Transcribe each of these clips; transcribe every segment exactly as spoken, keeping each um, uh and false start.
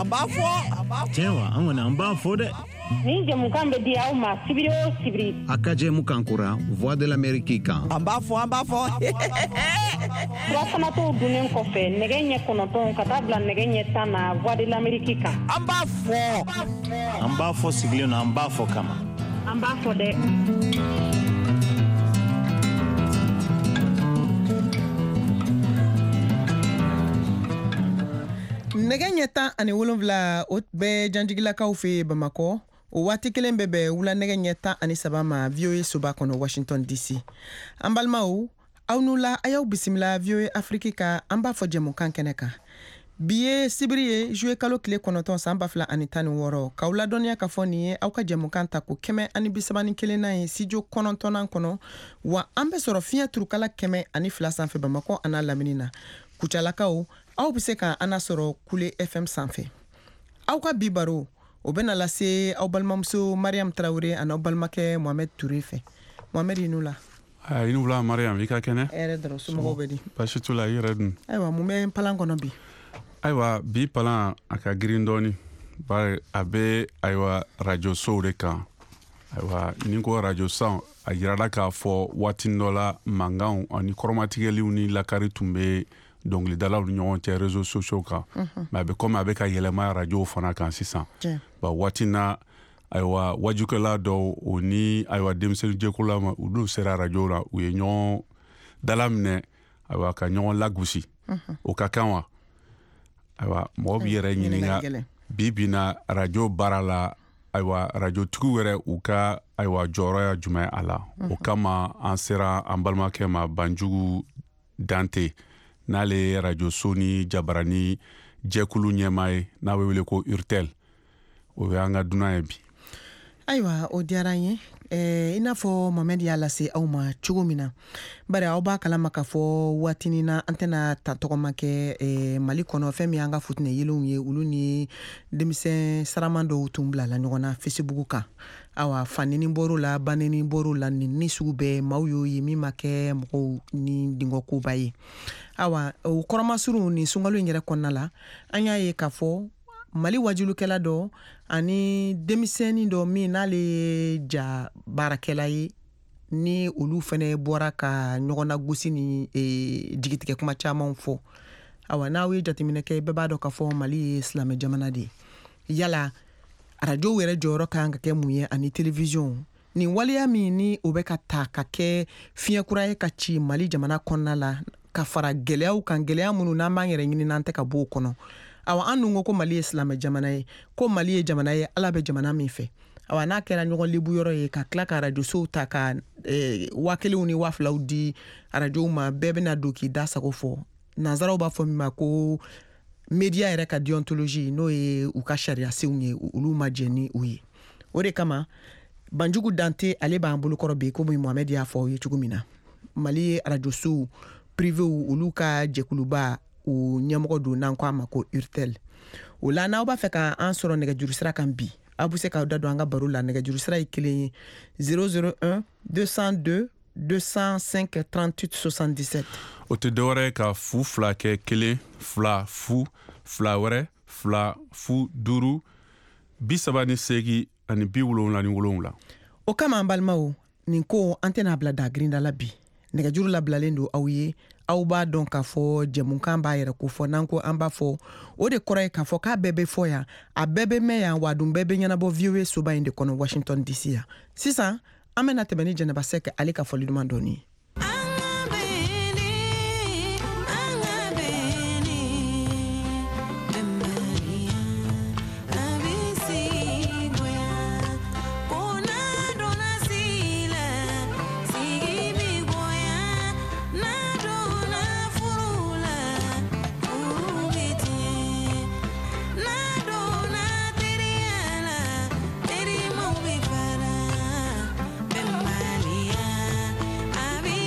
b'a fɔ tiɲɛ wa an kɔni an b'a fɔ dɛ ni jamukan bɛ di aw ma sibiri o sibiri a ka jɛmukan kora Voix de l'Amérique kan an b'a fɔ an b'a fɔ furafanatɔw dunnen kɔfɛ nɛgɛ ɲɛ kɔnɔntɔn ka taa bila nɛgɛ ɲɛ tan na Voix de l'Amérique kan an b'a fɔ an b'a fɔ sigilen na an b'a fɔ kama an b'a fɔ dɛ nɛgɛ ɲɛ tan ani wolonwula o bɛ janjigilakaw fɛ Bamakɔ o waati kelen bɛ bɛn wula nɛgɛ ɲɛ tan ani saba ma V O A soba kɔnɔ Washington D C an balimaw aw n'u la a y'aw bisimila V O A Afrique ka an b'a fɔ jɛmukan kɛnɛ kan bi ye sibiri ye juillet kalo tile kɔnɔntɔn san ba fila ani tan ni wɔɔrɔ k'aw ladɔnniya ka fɔ nin ye aw ka jɛmukan ta ko kɛmɛ ani bisaba ni kelen na ye studio kɔnɔntɔnnan kɔnɔ wa an bɛ sɔrɔ fiɲɛ turukala kɛmɛ ani fila sanfɛ Bamakɔ an'a lamini na kucalakaw aw bɛ se ka an sɔrɔ Kule F M sanfɛ aw ka bi baro o bɛna lase aw balimamuso Mariam Tarawele ani aw balimakɛ Mohamed Touré fɛ Mohamed i n'u la i n'u la Mariam i ka kɛnɛ hɛrɛ dɔrɔn somɔgɔw bɛ di baasi t'u la i yɛrɛ dun ayiwa mun bɛ palan kɔnɔ bi ayiwa bi palan a ka girin dɔɔni bari a bɛ ayiwa radio sow de kan ayiwa ni ko radio san a yirala k'a fɔ waati dɔ la mankanw ani kɔrɔmatigɛliw ni lakari tun bɛ dɔnkilidalaw ni ɲɔgɔn cɛ réseaux sociaux kan mais a bɛ komi a bɛ ka yɛlɛma radio fana kan sisan ba waati na ayiwa wajukɛla dɔw o ni ayiwa denmisɛnnin jɛkula ma olu sera radio la u ye ɲɔgɔn dala minɛ ayiwa ka ɲɔgɔn lagosi o ka kan wa ayiwa mɔgɔ b'i yɛrɛ ɲininka bi bi na radio baara la ayiwa radio tigiw yɛrɛ u ka ayiwa jɔyɔrɔ ye jumɛn a la o kama an sera an balimakɛ ma Banjugu Dante n'ale radio so ni jabarani jɛkulu ɲɛmaa ye n'a bɛ wele ko Urtel o ye an ka dunan ye bi ayiwa o diyara n ye eh, i n'a fɔ Mohamed y'a lase aw ma cogo min na bari aw b'a kalama k'a fɔ waatinin na an tɛna ta tɔgɔma kɛ eh, Mali kɔnɔ fɛn min y'an ka futinɛ yelenw ye olu ni denmisɛn saraman dɔw tun bilala ɲɔgɔn na Facebook kan awa fanini bɔr'o la banini bɔr'o la nin ni sugu bɛɛ maaw y'o ye min ma kɛ mɔgɔw ni dingɔkoba ye awa o kɔrɔmasuru ni sunkalo in yɛrɛ kɔnɔna la an y'a ye k'a fɔ Mali wajulukɛla dɔ ani denmisɛnnin dɔ min n'ale ye ja baarakɛla ye ni olu fɛnɛ bɔra ka ɲɔgɔnna gosi ni e, jigitigɛ kuma camanw fɔ awa n'aw ye jateminɛ kɛ bɛɛ b'a dɔn k'a fɔ Mali ye silamɛ jamana de ye yala radio yɛrɛ jɔyɔrɔ kan ka kɛ mun ye ani télévision ni waliya min ni o bɛ ka ta ka kɛ fiɲɛ kura ye ka ci Mali jamana kɔnɔna la ka fara gɛlɛyaw kan gɛlɛya minnu n'an b'an yɛrɛ ɲini n'an tɛ ka bɔ o kɔnɔ awa an dun ko ko Mali ye silamɛ jamana ye ko Mali ye jamana ye Ala bɛ jamana min fɛ awa n'a kɛra ɲɔgɔn libu yɔrɔ ye ka tila ka radio sow ta ka eh, waa kelenw ni waa filaw di radio ma bɛɛ bɛna don k'i da sago fɔ nanzaraw b'a fɔ min ma ko media yɛrɛ ka deontologie n'o ye u ka sariya senw ye olu ma jɛ ni u ye o de kama Banjugu Dante ale b'an bolokɔrɔ bi komi Mohamed y'a fɔ o ye cogo min na Mali ye radio sow privé olu ka jɛkuluba o ɲɛmɔgɔ don n'an ko a ma ko Urtel o la n'aw b'a fɛ ka an sɔrɔ nɛgɛjuru sira kan bi aw bɛ se k'aw da don an ka baro la nɛgɛjuru sira ye kelen ye zéro zéro un deux cent deux deux cent cinq trente-huit soixante-dix-sept o tɛ dɔwɛrɛ ye ka fu fila kɛ kelen fila fu fila wɛrɛ fila fu duuru bi saba ni seegin ani bi wolonwula ni wolonwula o kama an balimaw nin ko an tɛna bila dagirinda la bi nɛgɛjuru labilalen don aw ye aw b'a dɔn k'a fɔ jɛmukan b'a yɛrɛ ko fɔ n'an ko an b'a fɔ o de kɔrɔ ye k'a fɔ k'a bɛɛ bɛ fɔ yan a bɛɛ bɛ mɛn yan wa dun bɛɛ bɛ ɲɛnabɔ V O A soba in de kɔnɔ Washington D C yan sisan an bɛna tɛmɛ ni Jɛnɛba Sɛk ale ka fɔli duman dɔɔni ye Be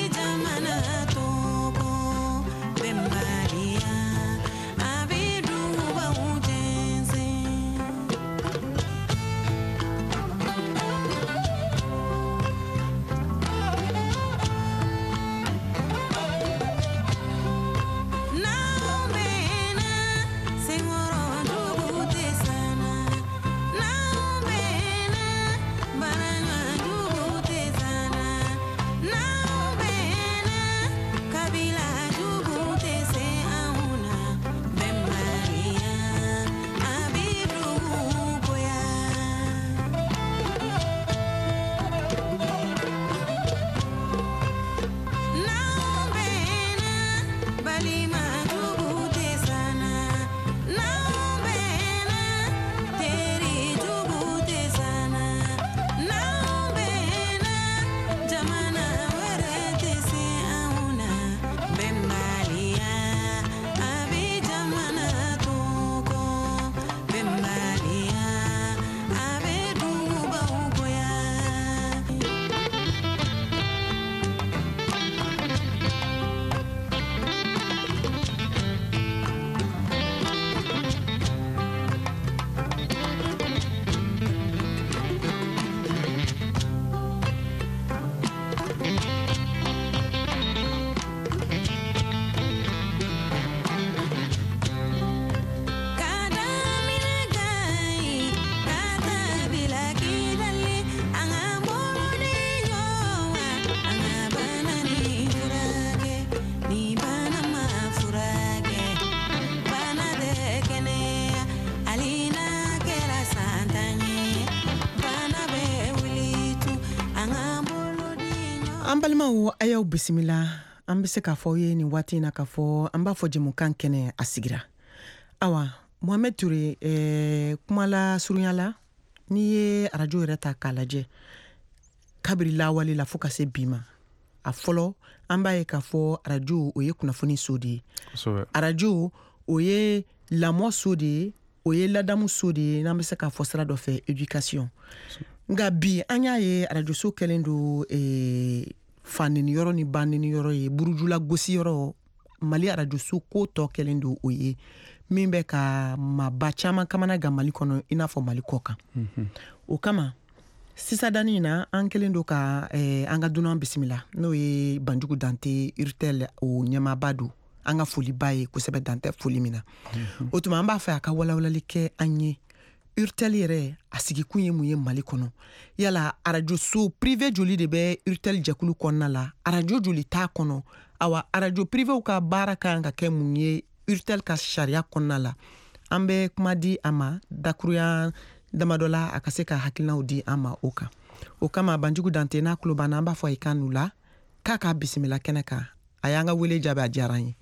An balimaw a y'aw bisimila. An bɛ se k'a fɔ ye nin waati in na k'a fɔ an b'a fɔ jɛmukan kɛnɛ a sigira. Awa, Mohamed Ture eh, kumala surunyala n'i ye arajo yɛrɛ ta k'a lajɛ kabiri lawale la fo ka se bi ma. A fɔlɔ an b'a ye k'a fɔ arajo o ye kunnafoni so de ye. Arajo o ye lamɔ so de ye, o ye ladamu so de ye, n'an bɛ se k'a fɔ sira dɔ fɛ éducation. Nka bi an y'a ye arajo so kɛlen do eh, fanini yɔrɔ ni banini yɔrɔ ye, burujula gosi yɔrɔ, Mali arajo so ko tɔ kɛlen do o ye min bɛ ka maba caman kamana gan Mali kɔnɔ i n'a fɔ Mali kɔ kan. Mm-hmm. O kama sisadani na an kɛlen do ka eh, an ka dunan bisimila n'o ye Banjugu Dante Urtel o ɲɛmaaba do. An ka foli ba ye kosɛbɛ Dante foli min na. Mm-hmm. O tuma an b'a fɛ a ka walawalali kɛ an ye Urtel yɛrɛ a sigikun ye mun ye Mali kɔnɔ. Yala arajo so privé joli de bɛ Urtel jɛkulu kɔnɔna la, arajo joli t'a kɔnɔ. Awa arajo privéw ka baara kan ka kɛ mun ye Urtel ka sariya kɔnɔna la. An bɛ kuma di a ma dakuruya damadɔ la a ka se ka hakilinaw di an ma o kan. O kama Banjugu Dante n'a tulo b'an na an b'a fɔ a ye kan n'u la k'a k'a bisimila kɛnɛ kan. A y'an ka wele jaabi a diyara an ye.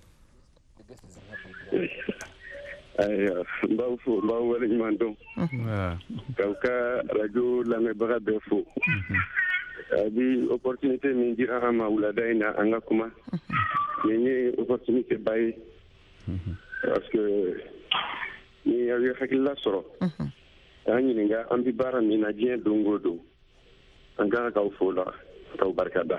Ayiwa, n b'aw fo, n b'aw wale ɲuman dɔn. K'aw ka radio lamɛnbaga bɛɛ fo. A bi opportunité min dira an ma wulada in na an ka kuma. Nin ye opportunité ba ye. Parce que ni aw ye hakilila sɔrɔ. An ɲininka an bi baara min na diɲɛ don o don. An kan k'aw fo la, k'aw barikada.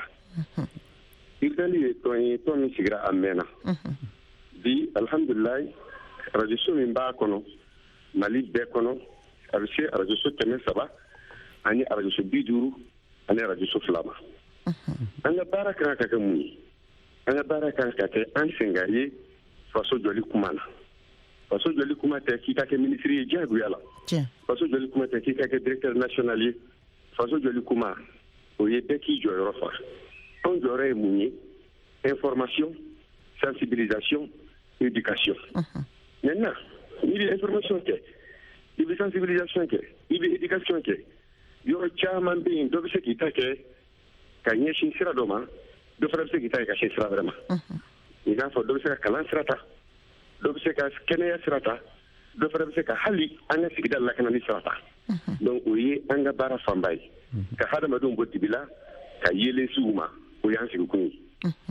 Urtel ye tɔn ye tɔn min sigira a mɛnna. Bi alhamdulilayi arajo so min b'a kɔnɔ Mali bɛɛ kɔnɔ a bɛ se arajo so kɛmɛ saba ani arajo so bi duuru ani arajo so fila ma. An ka baara kan ka kɛ mun ye? An ka baara kan ka kɛ an sɛnga ye faso jɔli kuma na. Faso jɔli kuma tɛ k'i ka kɛ ministre ye diyagoya la. Faso jɔli kuma tɛ k'i ka kɛ directeur national ye. Faso jɔli kuma o ye bɛɛ k'i jɔyɔrɔ fa. Anw jɔyɔrɔ ye mun ye? Information, sensibilisation, éducation. Maintenant, il y a information kɛ, il y a sensibilisation kɛ, il y a éducation kɛ. Yɔrɔ caman bɛ yen dɔ bɛ se k'i ta kɛ ka ɲɛsin sira dɔ ma, dɔ fana bɛ se k'i ta kɛ ka sin sira wɛrɛ ma. I n'a fɔ dɔ bɛ se ka kalan sira ta, dɔ bɛ se ka kɛnɛya sira ta, dɔ fana bɛ se ka hali an ka sigida lakanali sira ta. Donc o ye an ka baara fanba ye. Ka hadamadenw bɔ dibi la, ka yelen s'u ma, o y'an sigikun ye.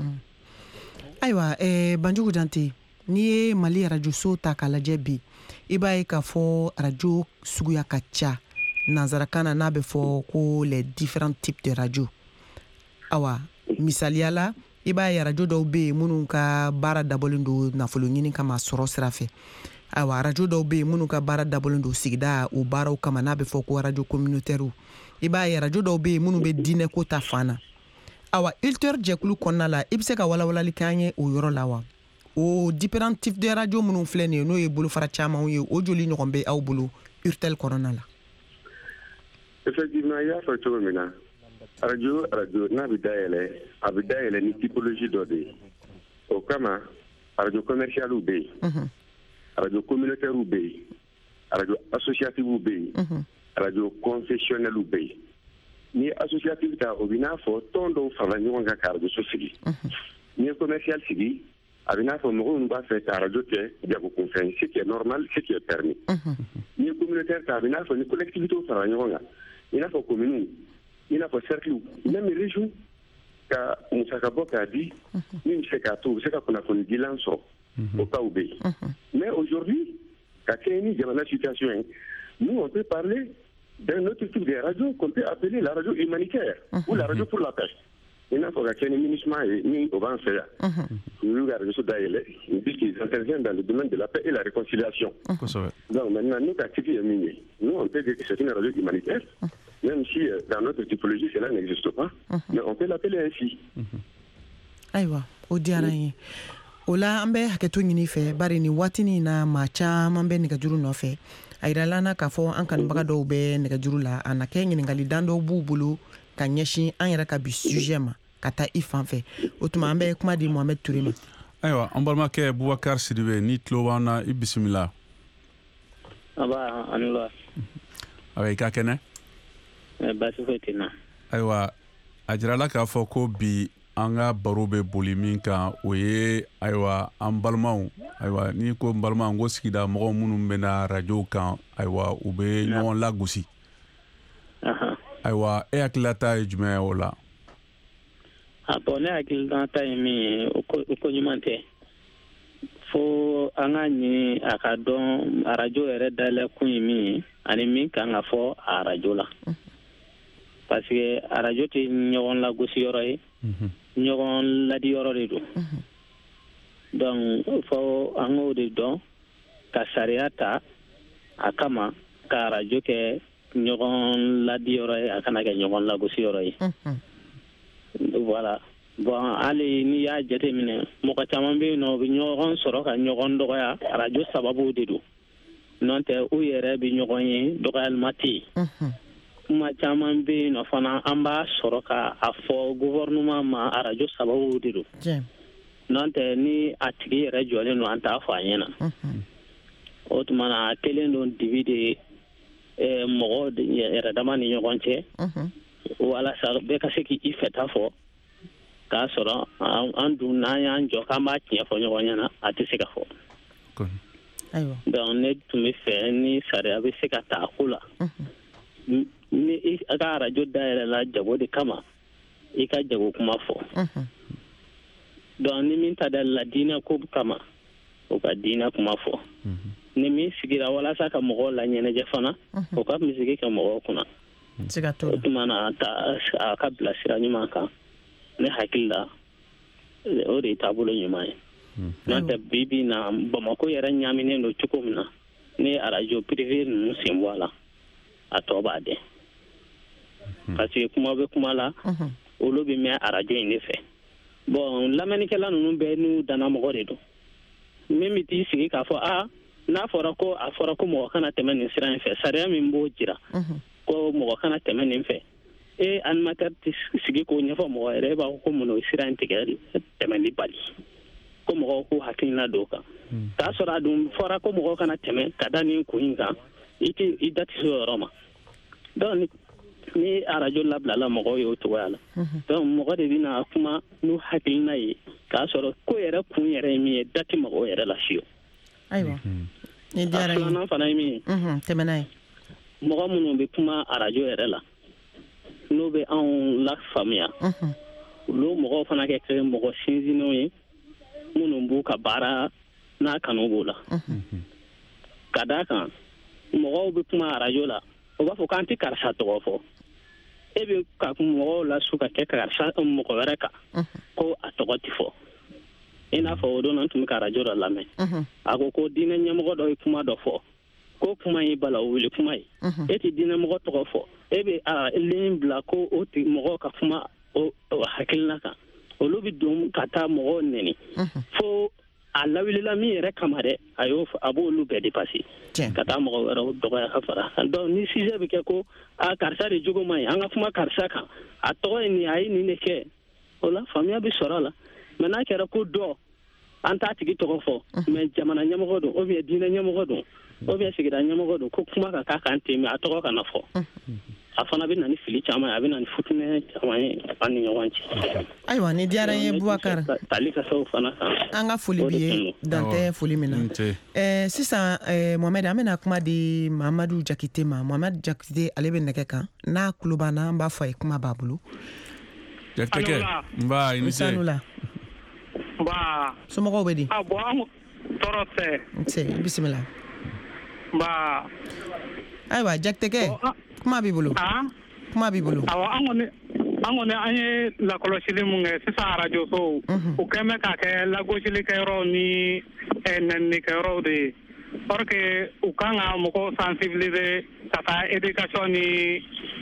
Ayiwa, eh, Banjugu Dante, n'i ye Mali arajo so ta k'a lajɛ bi i b'a ye k'a fɔ arajo suguya ka ca nanzarakan na n'a bɛ fɔ ko les différents types de radio. Awa, misaliya la i b'a ye arajo dɔw bɛ yen minnu ka baara dabɔlen don nafolo ɲini kama sɔrɔ sira fɛ. Awa, arajo dɔw bɛ yen minnu ka baara dabɔlen don sigida o baaraw kama n'a bɛ fɔ ko radio communautaire. I b'a ye arajo dɔw bɛ yen minnu bɛ diinɛ ko ta fan na. Awa, Urtel jɛkulu kɔnɔna la i bɛ se ka walawalali k'an ye o yɔrɔ la wa? O différents types de radio minnu filɛ nin ye n'o ye bolofara camanw ye o joli ɲɔgɔn bɛ aw bolo Urtel kɔnɔna la? Effectivement, i y'a fɔ cogo min na arajo arajo n'a bɛ dayɛlɛ a bɛ dayɛlɛ ni typologie dɔ de ye. O kama arajo commercial bɛ yen, arajo communautaire bɛ yen, arajo associative bɛ yen, arajo confessionnel bɛ yen. Ni associative ta o bɛ n'a fɔ tɔn dɔw farala ɲɔgɔn kan ka arajo so sigi. Ni ye commercial sigi a bɛ n'a fɔ mɔgɔw minnu b'a fɛ ka arajo kɛ jagokun ce qui est normal, ce qui est permis. Ni ye communautaire ta a bɛ n'a fɔ ni collectivité farala ɲɔgɔn kan i n'a fɔ communes, i n'a fɔ cercle, même région ka musaka bɔ k'a di min bɛ se k'a to u bɛ se ka kunnafoni dilan sɔrɔ o cas bɛ yen. Mais aujourd'hui ka kɛ ni jamana situation ye, nous on peut parler d'un autre type de radio qu'on peut appeler la radio humanitaire ou la radio pour la paix. Il n'a pas qu'un ministre ni au vent faire. Nous regardons ça d'ailleurs. Ils disent qu'ils interviennent dans le domaine de la paix et la réconciliation. Donc maintenant, nous activons minier. Nous on peut dire que c'est une radio humanitaire, même si dans notre typologie cela n'existe pas, mais on peut l'appeler ainsi. Aïwa, au diaraye. Ola ambe haketu nyini fe bari ni watini na macha mambe nigajuru nofe. Airalana k'a fɔ an kanubaga dɔw bɛ nɛgɛjuru la a na kɛ ɲininkali dan dɔw b'u bolo ka ɲɛsin an yɛrɛ ka bi sujet ma ka taa i fan fɛ o tuma an bɛ kuma di Mohamed Ture ma. Ayiwa, an balimakɛ Bubakar Sidibe ni tulo b'an na i bisimila. Aba anula. Awa i ka kɛnɛ. Baasi foyi tɛ n na. Ayiwa, a jirala k'a fɔ ko bi an ka baro bɛ boli min kan o ye ayiwa an balimaw ayiwa ni ko n balimaw ko sigida mɔgɔw minnu bɛna radio kan ayiwa u bɛ ɲɔgɔn lagosi ayiwa e hakililata ye jumɛn ye o la? a bɔn ne hakililata ye min ye o ko ɲuman tɛ fo an ka ɲini a ka dɔn radio yɛrɛ dayɛlɛ kun ye min ye ani min kan ka fɔ a radio la parce que radio tɛ ɲɔgɔn lagosi yɔrɔ ye ɲɔgɔn ladi yɔrɔ de don donc fo an k'o de dɔn ka sariya ta a kama ka radio kɛ ɲɔgɔn ladi yɔrɔ ye a kana kɛ ɲɔgɔn lagosi yɔrɔ ye voilà bon hali n'i y'a jateminɛ mɔgɔ caman bɛ yen nɔ u bɛ ɲɔgɔn sɔrɔ ka ɲɔgɔn dɔgɔya radio sababu de don n'o tɛ u yɛrɛ bɛ ɲɔgɔn ye dɔgɔyalima tɛ yen kuma caman bɛ yen nɔ fana an b'a sɔrɔ ka a fɔ gouvernement ma radio sababu de don n'o tɛ ni a tigi yɛrɛ jɔlen don an t'a fɔ a ɲɛna o tuma na a kelen don dibi de mɔgɔ yɛrɛ dama ni ɲɔgɔn cɛ walasa bɛɛ ka se k'i fɛta fɔ k'a sɔrɔ an dun n'an y'an jɔ k'an b'a tiɲɛ fɔ ɲɔgɔn ɲɛna a tɛ se ka fɔ donc ne tun bɛ fɛ ni sariya bɛ se ka ta a ko la ni a ka radio dayɛlɛ la jago de kama i ka jago kuma fɔ donc ni min ta da la diinɛ ko kama o ka diinɛ kuma fɔ ni min sigira walasa ka mɔgɔw la ɲɛnajɛ fana o ka misigi kɛ mɔgɔw kunna o tuma na a ka bila sira ɲuman kan ne hakili la o de ye taabolo ɲuman ye n'o tɛ bi bi na Bamako yɛrɛ ɲaaminen don cogo min na ni radio privé ninnu sen bɔ a la a tɔ b'a dɛn parce que kuma bɛ kuma la olu bɛ mɛn radio in de fɛ bon lamɛnnikɛla ninnu bɛɛ n'u danna mɔgɔ de don min bɛ t'i sigi k'a fɔ a n'a fɔra ko a fɔra ko mɔgɔ kana tɛmɛ nin sira in fɛ sariya min b'o jira ko mɔgɔ kana tɛmɛ nin fɛ e animateur tɛ sigi k'o ɲɛfɔ mɔgɔ yɛrɛ e b'a fɔ ko mun o sira in tigɛ tɛmɛli bali ko mɔgɔw k'u hakilina don o kan k'a sɔrɔ a dun fɔra ko mɔgɔw kana tɛmɛ ka da nin kun in kan i tɛ i da tɛ se o yɔrɔ ma donc ni radio labilala mɔgɔw ye o cogoya la donc mɔgɔ de bɛna kuma n'u hakilina ye k'a sɔrɔ ko yɛrɛ kun yɛrɛ ye min ye da tɛ mɔgɔw yɛrɛ la fiyewu ayiwa ni diyara ye a filanan fana ye min ye tɛmɛ n'a ye mɔgɔ minnu bɛ kuma radio yɛrɛ la n'u bɛ anw lafaamuya olu mɔgɔw fana kɛ kɛ mɔgɔ sinsinnenw ye minnu b'u ka baara n'a kanu b'o la ka d'a kan mɔgɔw bɛ kuma radio la o b'a fɔ k'an tɛ karisa tɔgɔ fɔ e bɛ ka mɔgɔw lasu ka kɛ karisa mɔgɔ wɛrɛ kan ko a tɔgɔ tɛ fɔ i n'a fɔ o don na n tun bɛ ka radio dɔ lamɛn a ko ko diinɛ ɲɛmɔgɔ dɔ ye kuma dɔ fɔ ko kuma ye bala o wele kuma ye e tɛ diinɛ mɔgɔ tɔgɔ fɔ e bɛ a ligne bila ko o tigi mɔgɔw ka kuma o hakilina kan olu bɛ don ka taa mɔgɔw nɛni fo a lawulila min yɛrɛ kama dɛ a y'o a b'olu bɛɛ dépasser ka taa mɔgɔ wɛrɛw dɔgɔya ka fara donc ni sujet bɛ kɛ ko a karisa de jogo man ɲi an ka kuma karisa kan a tɔgɔ ye nin a ye nin de kɛ o la faamuya bɛ sɔrɔ a la mais n'a kɛra ko dɔ an t'a tigi tɔgɔ fɔ mais jamana ɲɛmɔgɔ don ou bien diinɛ ɲɛmɔgɔ don ou bien sigida ɲɛmɔgɔ don ko kuma ka k'a kan ten mais a tɔgɔ kana fɔ a fana bɛ na ni fili caman ye a bɛ na ni futinɛ caman ye an ni ɲɔgɔn cɛ ayiwa ni diyara n ye Bubakari tali ka s'o fana kan an ka foli b'i ye dan tɛ foli min na ɛɛ sisan ɛɛ Mohamed an bɛna kuma di Mamadu Jakite ma Mamadu Jakite ale bɛ nɛgɛ kan n'a tulo b'an na an b'a fɔ a ye kuma b'a bolo Jakite nba i ni ce nba somɔgɔw bɛ di a bɔn an tɔɔrɔ tɛ nse bisimila nba ayiwa Jakite kuma b'i bolo kuma b'i bolo awɔ an kɔni an kɔni an ye lakɔlɔsili mun kɛ sisan radio so o kɛn bɛ k'a kɛ lagosilikɛyɔrɔw ni nɛninikɛyɔrɔw de ye or que u kan ka mɔgɔw sensibiliser ka taa éducation ni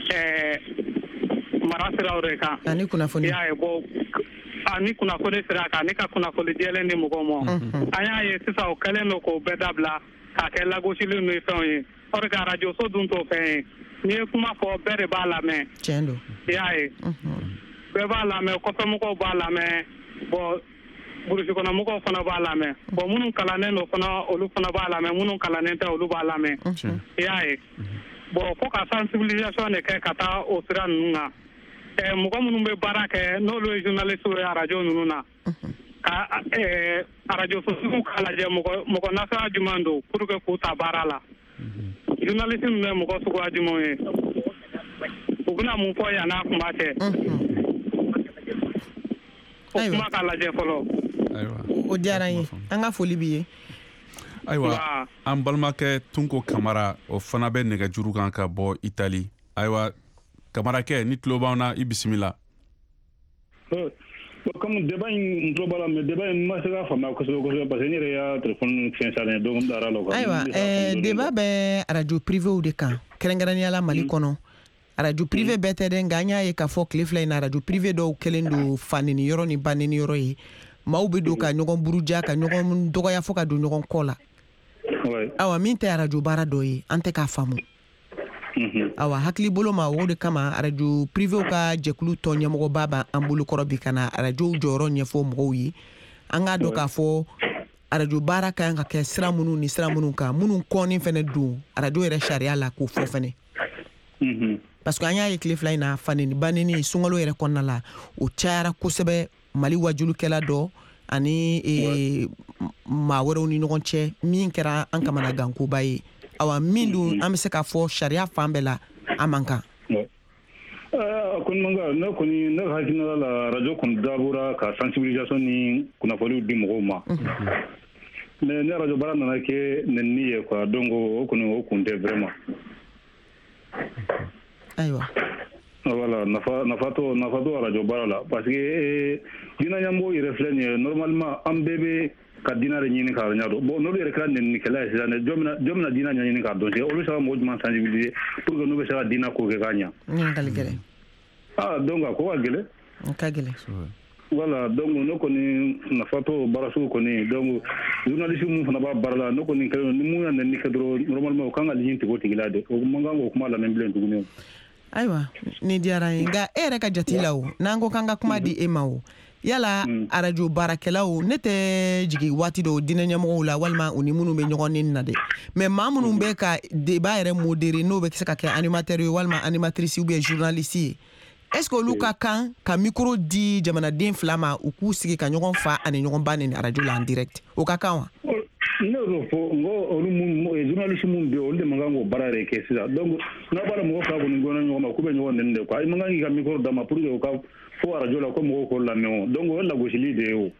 mara siraw de kan ani kunnafoni i y'a ye bɔ ani kunnafoni sira kan ani ka kunnafoni jɛlen di mɔgɔw ma an y'a ye sisan o kɛlen don k'o bɛɛ dabila k'a kɛ lagosili ni fɛnw ye or que radio so dun t'o fɛn ye n'i ye kuma fɔ bɛɛ de b'a lamɛn tiɲɛ don i y'a ye bɛɛ b'a lamɛn kɔfɛmɔgɔw b'a lamɛn bɔn burusi kɔnɔ mɔgɔw fana b'a lamɛn bɔn minnu kalannen don fana olu fana b'a lamɛn minnu kalannen tɛ olu b'a lamɛn i y'a ye bɔn fo ka sensibilisation de kɛ ka taa o sira ninnu kan eh mɔgɔ minnu bɛ baara kɛ n'olu ye journaliste ye radio ninnu na ka eh radio sosiw k'a lajɛ mɔgɔ mɔgɔ nasuguya jumɛn don pour que k'u ta baara la journaliste ninnu ye mɔgɔ suguya jumɛn ye u bɛna mun fɔ yan n'a kuma tɛ o kuma k'a lajɛ fɔlɔ o diyara n ye an ka foli b'i ye ayiwa an balimakɛ Tunko Kamara o fana bɛ nɛgɛjuru kan ka bɔ Itali ayiwa Kamarakɛ ni tulo b'an na i bisimila comme débat in tulo b'a la mais débat in ma se ka faamuya kosɛbɛ kosɛbɛ parce que n yɛrɛ y'a téléphone fɛn salen donc n dar'a la quoi ayiwa ɛɛ débat bɛ radio privé de kan kɛrɛnkɛrɛnnenya la Mali kɔnɔ radio privé bɛɛ tɛ dɛ nka an y'a ye k'a fɔ tile fila in na radio privé dɔw kɛlen don faneni yɔrɔ ni baneni yɔrɔ ye maaw bɛ don ka ɲɔgɔn buruja ka ɲɔgɔn dɔgɔya fo ka don ɲɔgɔn kɔ la awa min tɛ radio baara dɔ ye an tɛ k'a faamu awa hakili bolo ma o de kama radio privé ka jɛkulu tɔ ɲɛmɔgɔba b'an bolo kɔrɔ bi kana radio jɔyɔrɔ ɲɛfɔ mɔgɔw ye an k'a dɔn k'a fɔ radio baara ka kan ka kɛ sira minnu ni sira minnu kan minnu kɔni fana don radio yɛrɛ sariya la k'o fɔ fana parce que an y'a ye tile fila in na faneni baneni sunkalo yɛrɛ kɔnɔna la o cayara kosɛbɛ Mali wajulukɛla dɔ ani e maa wɛrɛw ni ɲɔgɔn cɛ min kɛra an kamana gankoba ye awa min dun an bɛ se k'a fɔ sariya fan bɛɛ la a man kan kɔni man kan ne kɔni ne hakilina la radio kɔni dabɔra ka sensibilisation ni kunnafoniw di mɔgɔw ma mais ne radio baara nana kɛ nɛnini ye quoi donc o kɔni o kun tɛ vraiment ayiwa voilà nafa nafa to nafa to radio baara la parce que dina ɲamɔgɔw yɛrɛ filɛ nin ye normalement an bɛɛ bɛ ka dina de ɲini k'a ɲɛdɔn bon n'olu yɛrɛ kɛra nɛninikɛla ye sisan jɔn bɛna jɔn bɛna dina ɲɛɲini k'a dɔn olu bɛ se ka mɔgɔ jumɛn sensibiliser pour que n'u bɛ se ka dina ko kɛ k'a ɲɛ ɲininkali gɛlɛn ah donc a ko ka gɛlɛn ka gɛlɛn voilà donc ne kɔni nafa to baara sugu kɔni donc journaliste mun fana b'a baara la ne kɔni kɛlen ni mun y'a nɛni kɛ dɔrɔn normalement o kan ka ligne tigɛ o tigi la de o man kan k'o kuma lamɛn bilen tuguni ayiwa ni diyara n ye nka e yɛrɛ ka jate la o n'an ko k'an ka kuma di e ma o yala radio baarakɛlaw ne tɛ jigi waati dɔw diinɛ ɲɛmɔgɔw la walima u ni minnu bɛ ɲɔgɔn ni na dɛ mais maa minnu bɛ ka débat yɛrɛ modéré n'o bɛ se ka kɛ animateur ye walima animatrice ou bien journaliste ye est ce que olu ka kan ka micro di jamanaden fila ma u k'u sigi ka ɲɔgɔn fa ani ɲɔgɔn ba ni radio la en direct o ka kan wa ne y'o fɔ n ko olu mun journaliste mun bɛ yen olu de man kan k'o baara yɛrɛ kɛ sisan donc n'a b'a la mɔgɔ fila kɔni gɔnna ɲɔgɔn ma k'u bɛ ɲɔgɔn nɛni de quoi i man kan k'i ka micro d'a ma pour que o ka fo radio la ko mɔgɔw k'o lamɛn o donc o ye lagosili de ye o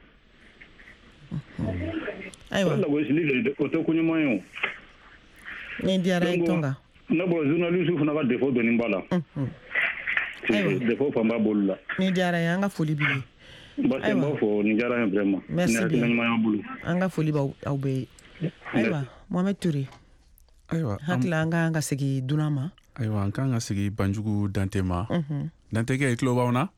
ayiwa lagosili de o tɛ ko ɲuman ye o ne diyara ye tɔnga ne bolo journaliste fana ka défaut dɔɔni b'a la ayiwa défaut fan b'a bolo la ne diyara ye an ka foli b'i ye basi n b'a fɔ nin diyara ye vraiment merci bien bolo an ka foli b'aw bɛɛ ye ayiwa Mohamed Touré ayiwa hakili an ka ka segin dunan ma ayiwa an kan ka segin Banjugu Dante ma Dantekɛ i tulo b'aw na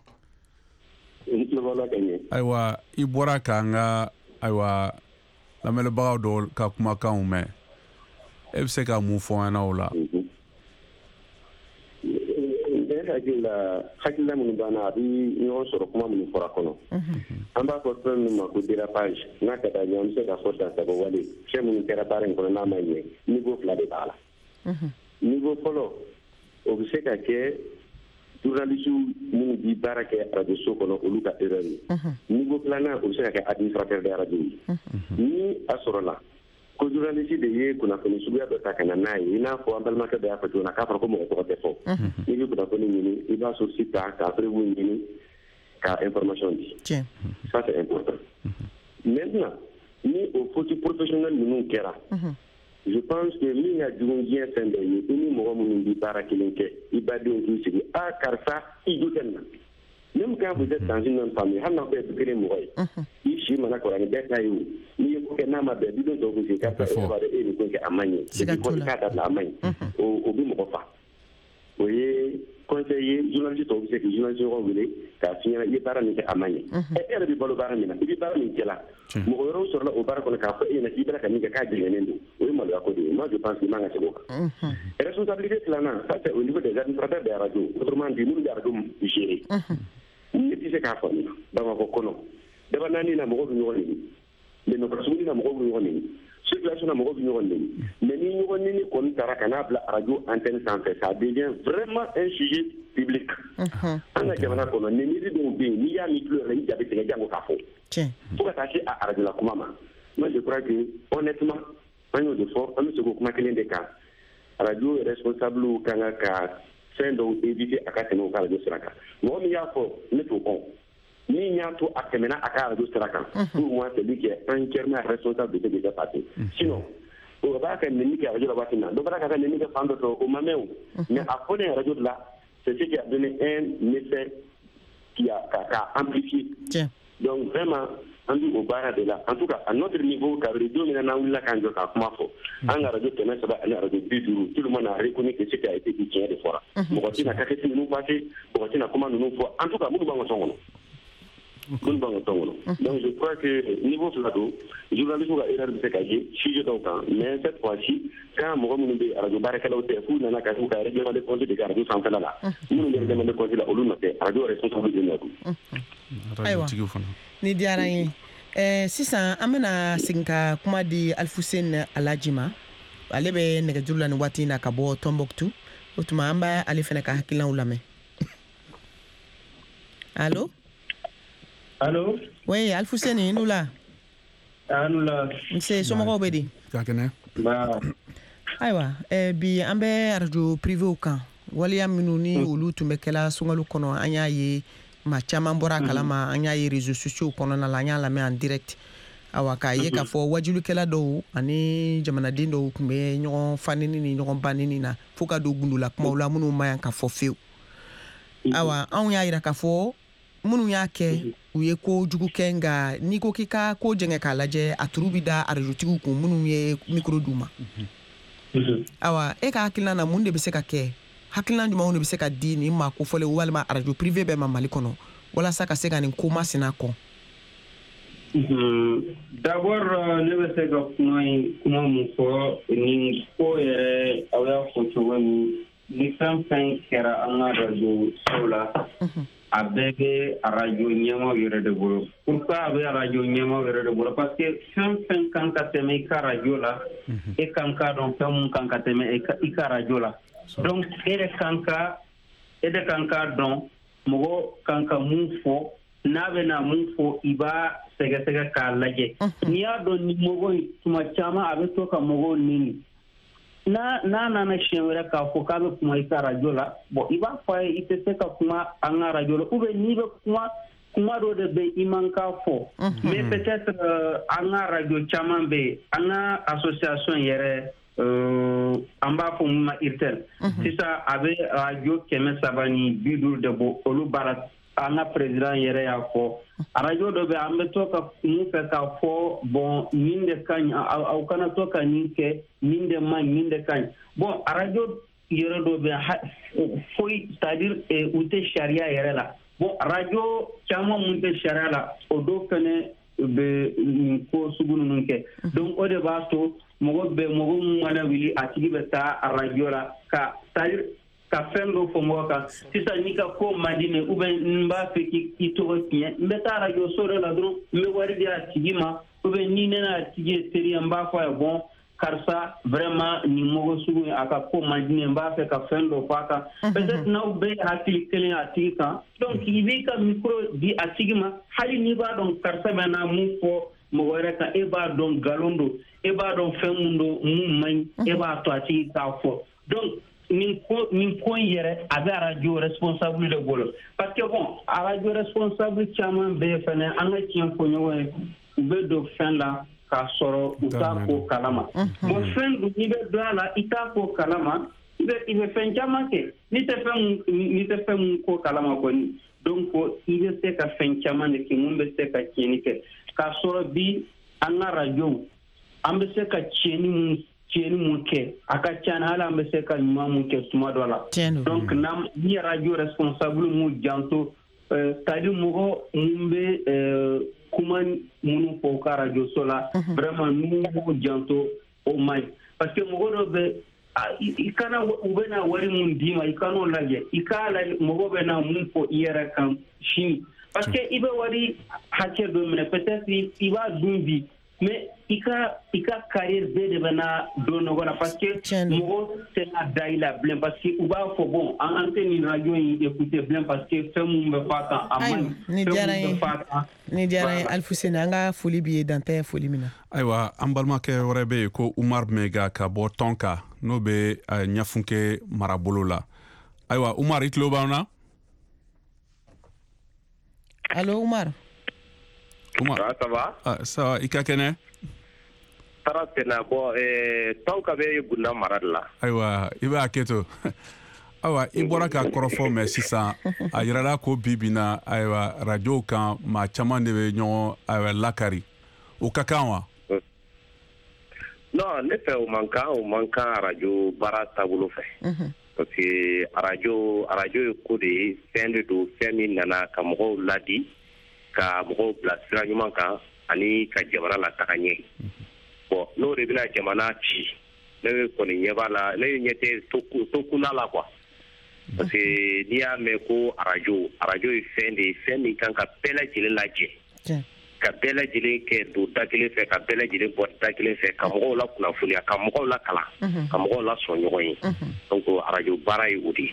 ayiwa i bɔra k'an ka ayiwa lamɛnbagaw dɔw ka kumakanw mɛn e bɛ se ka mun fɔ an na o la hakilila hakilila minnu b'an na a bɛ ɲɔgɔn sɔrɔ kuma minnu fɔra kɔnɔ an b'a fɔ fɛn min ma ko dérapage n'a ka d'an ye an bɛ se ka fɔ dansago wale fɛn minnu kɛra baara in kɔnɔ n'a ma ɲɛ niveau fila de b'a la niveau fɔlɔ o bɛ se ka kɛ journaliste minnu bi baara kɛ radio so kɔnɔ olu ka erreur ye niveau filanan o bɛ se ka kɛ administrateur de radio ye ni a sɔrɔla ko journaliste de ye kunnafoni suguya dɔ ta ka na n'a ye i n'a fɔ an balimakɛ dɔ y'a fɔ cogo min na k'a fɔra ko mɔgɔ tɔgɔ tɛ fɔ n'i bɛ kunnafoni ɲini i b'a so site ta k'a prévu ɲini ka information di ça c'est important maintenant ni o faute professionnelle ninnu kɛra je pense que min ka jugu diɲɛ fɛn bɛɛ ye i ni mɔgɔ minnu bi baara kelen kɛ i badenw k'i sigi a karisa i jo tɛ nin na même quand vous êtes dans une même famille hali n'a bɛɛ ye du kelen mɔgɔ ye i si mana kɔrɔ ni bɛɛ ta ye o n'i ye ko kɛ n'a ma bɛn bidenw tɔw bɛ se k'a fɔ e b'a dɔn e ni ko kɛ a man ɲɛ depuis ko k'a dabila a man ɲɛ o bɛ mɔgɔ fa o ye conseil ye journaliste tɔw bɛ se k'i journaliste ɲɔgɔn wele k'a f'i ɲɛna i ye baara min kɛ a man ɲɛ e yɛrɛ bɛ balo baara min na i bɛ baara min kɛla mɔgɔ wɛrɛw sɔrɔla o baara kɔnɔ k'a fɔ e ɲɛna k'i bɛna ka min kɛ k'a jɛngɛnen don o ye maloya ko de ye moi je pense que i man ka segin o kan responsabilité filanan ça c'est au niveau des administrateurs de radio autrement dit minnu bɛ radio gérer ne tɛ se k'a faamuya bamakɔ kɔnɔ daba naani na mɔgɔw bɛ ɲɔgɔn ɲini lenɔkɔrɔsuguni na mɔgɔw bɛ ɲɔgɔn ɲini circulation na mɔgɔ bi ɲɔgɔn nɛni mais ni ɲɔgɔn nɛni kɔni taara ka n'a bila radio antenne sanfɛ ça devient vraiment un sujet public an ka jamana kɔnɔ nɛnili dɔw bɛ yen n'i y'a min tulo yɛrɛ i jabi tigɛ jango k'a fɔ fo ka taa se a radio la kuma ma moi je crois que honnêtement an y'o de fɔ an bɛ se k'o kuma kelen de kan radio responsable kan ka fɛn dɔw éviter a ka tɛmɛ o ka radio sira kan mɔgɔ min y'a fɔ ne t'o kɔn ni y'a to a tɛmɛna a ka radio sira kan pour moi c'est lui qui est entièrement responsable de ce qui s'est passé sinon o b'a kɛ nɛni kɛ radio la waati min na dɔ fana ka kɛ nɛni kɛ fan dɔ fɛ o ma mɛn o mais a fɔlen radio de la c'est ce qui a donné un effet qui a qu'a amplifié donc vraiment an bɛ o baara de la en tout cas à notre niveau kabiri don min na n'an wulila k'an jɔ k'a kuma fɔ an ka radio kɛmɛ saba ani radio bi duuru tout le monde a reconnu que ce qui a été dit tiɲɛ de fɔra mɔgɔ tɛna kakɛsi ninnu passé mɔgɔ tɛna kuma ninnu fɔ en tout cas minnu b'an ka tɔn kɔnɔ minnu b'an ka tɔn kɔnɔ donc je crois que niveau fila don journaliste ka erreur bɛ se ka ye sujet dɔw kan mais cette fois ci quand mɔgɔ minnu bɛ radio baarakɛlaw tɛ f'u nana ka s'u ka règlement de compte de radio sanfɛla la minnu bɛ règlement de compte la olu nɔ tɛ radio responsable de nɔ don. Ayiwa ni diyara n ye eh, sisan an bɛna segin ka kuma di Alfuseni Alaji ma ale bɛ nɛgɛjuru la ni waati in na ka bɔ Tombouctou o tuma an b'a ale fana ka hakilinaw lamɛn. Allo Allo oui Alfuseni n'u la Anula nse somɔgɔw bɛ di ba ayiwa eh, bi an bɛ radio privé kan waliya minnu ni olu tun bɛ kɛla sunkalo kɔnɔ an y'a ye ma caman bɔra kalama an y'a ye réseaux sociaux kɔnɔna la an y'a lamɛn en direct awa k'a ye k'a fɔ wajulikɛla dɔw ani jamanaden dɔw tun bɛ ɲɔgɔn fanini ni ɲɔgɔn banini na fo ka don gundula kumaw la minnu ma yan ka fɔ fewu awa anw y'a yira k'a fɔ minnu y'a kɛ u ye ko jugu kɛ nka n'i ko k'i ka ko jɛngɛ k'a lajɛ a turu bi da arajotigiw kun minnu ye micro d'u ma awa e ka hakilina na mun de bɛ se ka kɛ hakilina jumɛnw de bɛ se ka di nin ma ko fɔlen walima radio privé bɛɛ ma Mali kɔnɔ walasa ka se ka nin ko masina kɔ. D'abord ne bɛ se ka kuma kuma mun fɔ nin ko yɛrɛ aw y'a fɔ cogo min ni fɛn fɛn kɛra an ka radio sow la a bɛɛ bɛ radio ɲɛmaaw yɛrɛ de bolo pourquoi a bɛ radio ɲɛmaaw yɛrɛ de bolo parce que fɛn fɛn kan ka tɛmɛ i ka radio la e kan ka dɔn fɛn mun kan ka tɛmɛ i ka radio la donc e de kan ka e de kan ka dɔn mɔgɔ kan ka mun fɔ n'a bɛ na mun fɔ i b'a sɛgɛsɛgɛ k'a lajɛ n'i y'a dɔn ni mɔgɔ in tuma caman a bɛ to ka mɔgɔw nɛni n'a n'a nana siɲɛ wɛrɛ k'a fɔ k'a bɛ kuma i ka radio la bon i b'a fɔ a ye i tɛ se ka kuma an ka radio la ou bien n'i bɛ kuma kuma dɔ de bɛ i man k'a fɔ mais peut-être an ka radio caman bɛ yen an ka association yɛrɛ an b'a fɔ mun ma irtel sisan a bɛ radio kɛmɛ saba ni bi duuru de bɔ olu baara an ka président yɛrɛ y'a fɔ radio dɔ bɛ an bɛ to ka mun fɛ k'a fɔ bon nin de ka ɲi aw kana to ka nin kɛ nin de man ɲi nin de ka ɲi bon radio yɛrɛ dɔ bɛ foyi c'est-à-dire u tɛ sariya yɛrɛ la bon radio caman mun tɛ sariya la o dɔw fɛnɛ bɛ nin ko sugu ninnu kɛ donc o de b'a to mɔgɔ bɛ mɔgɔ mun mana wuli a tigi bɛ taa radio la ka c'est-à-dire ka fɛn dɔ fɔ mɔgɔ kan sisan n'i ka ko man di ne ou bien n b'a fɛ k'i tɔgɔ tiɲɛ n bɛ taa radio so dɔ la dɔrɔn n bɛ wari di a tigi ma ou bien ni ne n'a tigi ye teri ye n b'a fɔ a ye bon karisa vraiment nin mɔgɔ sugu a ka ko man di ne n b'a fɛ ka fɛn dɔ fɔ a kan peut-être n'aw bɛɛ hakili kelen a tigi kan donc i b'i ka micro di a tigi ma hali n'i b'a dɔn karisa bɛ na mun fɔ mɔgɔ wɛrɛ kan e b'a dɔn nkalon don e b'a dɔn fɛn mun don mun man ɲi e b'a to a tigi k'a fɔ donc nin ko nin ko in yɛrɛ a bɛ radio responsable de bolo parce que bon radio responsable caman bɛ yen fɛnɛ an ka tiɲɛ fɔ ɲɔgɔn ye u bɛ don fɛn la k'a sɔrɔ u t'a ko kalama bon fɛn dun n'i bɛ don a la i t'a ko kalama i bɛ i bɛ fɛn caman kɛ n'i tɛ fɛn mun n'i tɛ fɛn mun ko kalama kɔni donc i bɛ se ka fɛn caman de kɛ mun bɛ se ka tiɲɛni kɛ k'a sɔrɔ bi an ka radio an bɛ se ka tiɲɛni mun tiɲɛni mun kɛ a ka ca na hali an bɛ se ka ɲuman mun kɛ tuma dɔ la donc ni radio responsable mun janto c'est-à-dire mɔgɔ mun bɛ kuma minnu fɔ u ka radio so la vraiment n'u b'u janto o man ɲi parce que mɔgɔ dɔ bɛ i kana u bɛna wari mun d'i ma i kan'o lajɛ i k'a lajɛ mɔgɔ bɛna mun fɔ i yɛrɛ kan sini parce que i bɛ wari hakɛ dɔ minɛ peut-être i b'a dun bi mais i ka i ka carrière bɛɛ de bɛna don ɲɔgɔn na parce que mɔgɔ tɛna da i la bilen parce que u b'a fɔ bon an tɛ nin radio in écouter bilen parce que fɛn mun bɛ fɔ a kan a man ɲi ni diyara ye ni diyara ye Alfuseni an ka foli b'i ye dantɛ foli min na ayiwa an balimakɛ wɛrɛ bɛ yen ko Umar Mega ka bɔ Tɔnka n'o bɛ Ɲafunke marabolo la ayiwa Umar i tulo b'an na allo Umar Umar ça va ah ça va i ka kɛnɛ tara tena bo eh Tɔnka bɛ Gunda mara de la ayiwa i b'a kɛ to ayiwa i bɔra ka kɔrɔfɔ mɛ sisan a yirala ko bi bi na ayiwa radio kan maa caman de bɛ ɲɔgɔn ayiwa lakari o ka kan wa non ne fɛ o man kan o man kan radio baara taabolo fɛ parce que radio radio ye ko de ye fɛn de don fɛn min nana ka mɔgɔw ladi ka mɔgɔw bila sira ɲuman kan ani ka jamana la taga ɲɛ bon n'o de bɛna jamana ci ne kɔni ɲɛ b'a la ne ɲɛ tɛ tokuna la quoi parce que n'i y'a mɛn ko radio radio ye fɛn de ye fɛn min kan ka bɛɛ lajɛlen lajɛ ka bɛɛ lajɛlen kɛ don da kelen fɛ ka bɛɛ lajɛlen bɔ da kelen fɛ ka mɔgɔw la kunnafoniya ka mɔgɔw la kalan ka mɔgɔw la sɔn ɲɔgɔn ye donc radio baara ye o de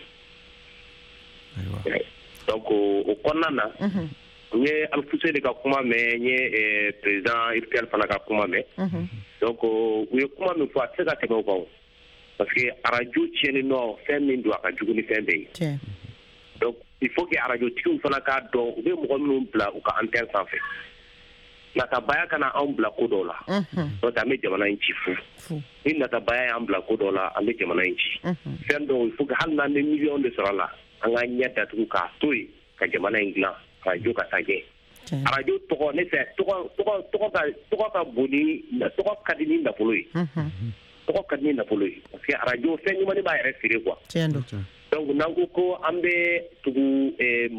ye donc o kɔnɔna na n ye Alfuseni ka kuma mɛn n ye président I P L fana ka kuma mɛn donc u ye kuma min fɔ a tɛ se ka tɛmɛ o kan parce que radio tiɲɛni nɔ fɛn min don a ka jugu ni fɛn bɛɛ ye donc il faut que radio tigiw fana k'a dɔn u bɛ mɔgɔ minnu bila u ka antenne sanfɛ natabaya kana anw bila ko dɔw la n'o tɛ an bɛ jamana in ci fu ni natabaya y'an bila ko dɔw la an bɛ jamana in ci fɛn dɔw il faut que hali n'an bɛ miliyɔn de sɔrɔ a la an ka ɲɛ datugu k'a to yen ka jamana in dilan radio ka taa ɲɛ radio tɔgɔ ne fɛ tɔgɔ tɔgɔ tɔgɔ ka tɔgɔ ka bon ni tɔgɔ ka di ni nafolo ye tɔgɔ ka di ni nafolo ye parce que radio fɛn ɲuman b'a yɛrɛ feere quoi donc n'an ko ko an bɛ tugu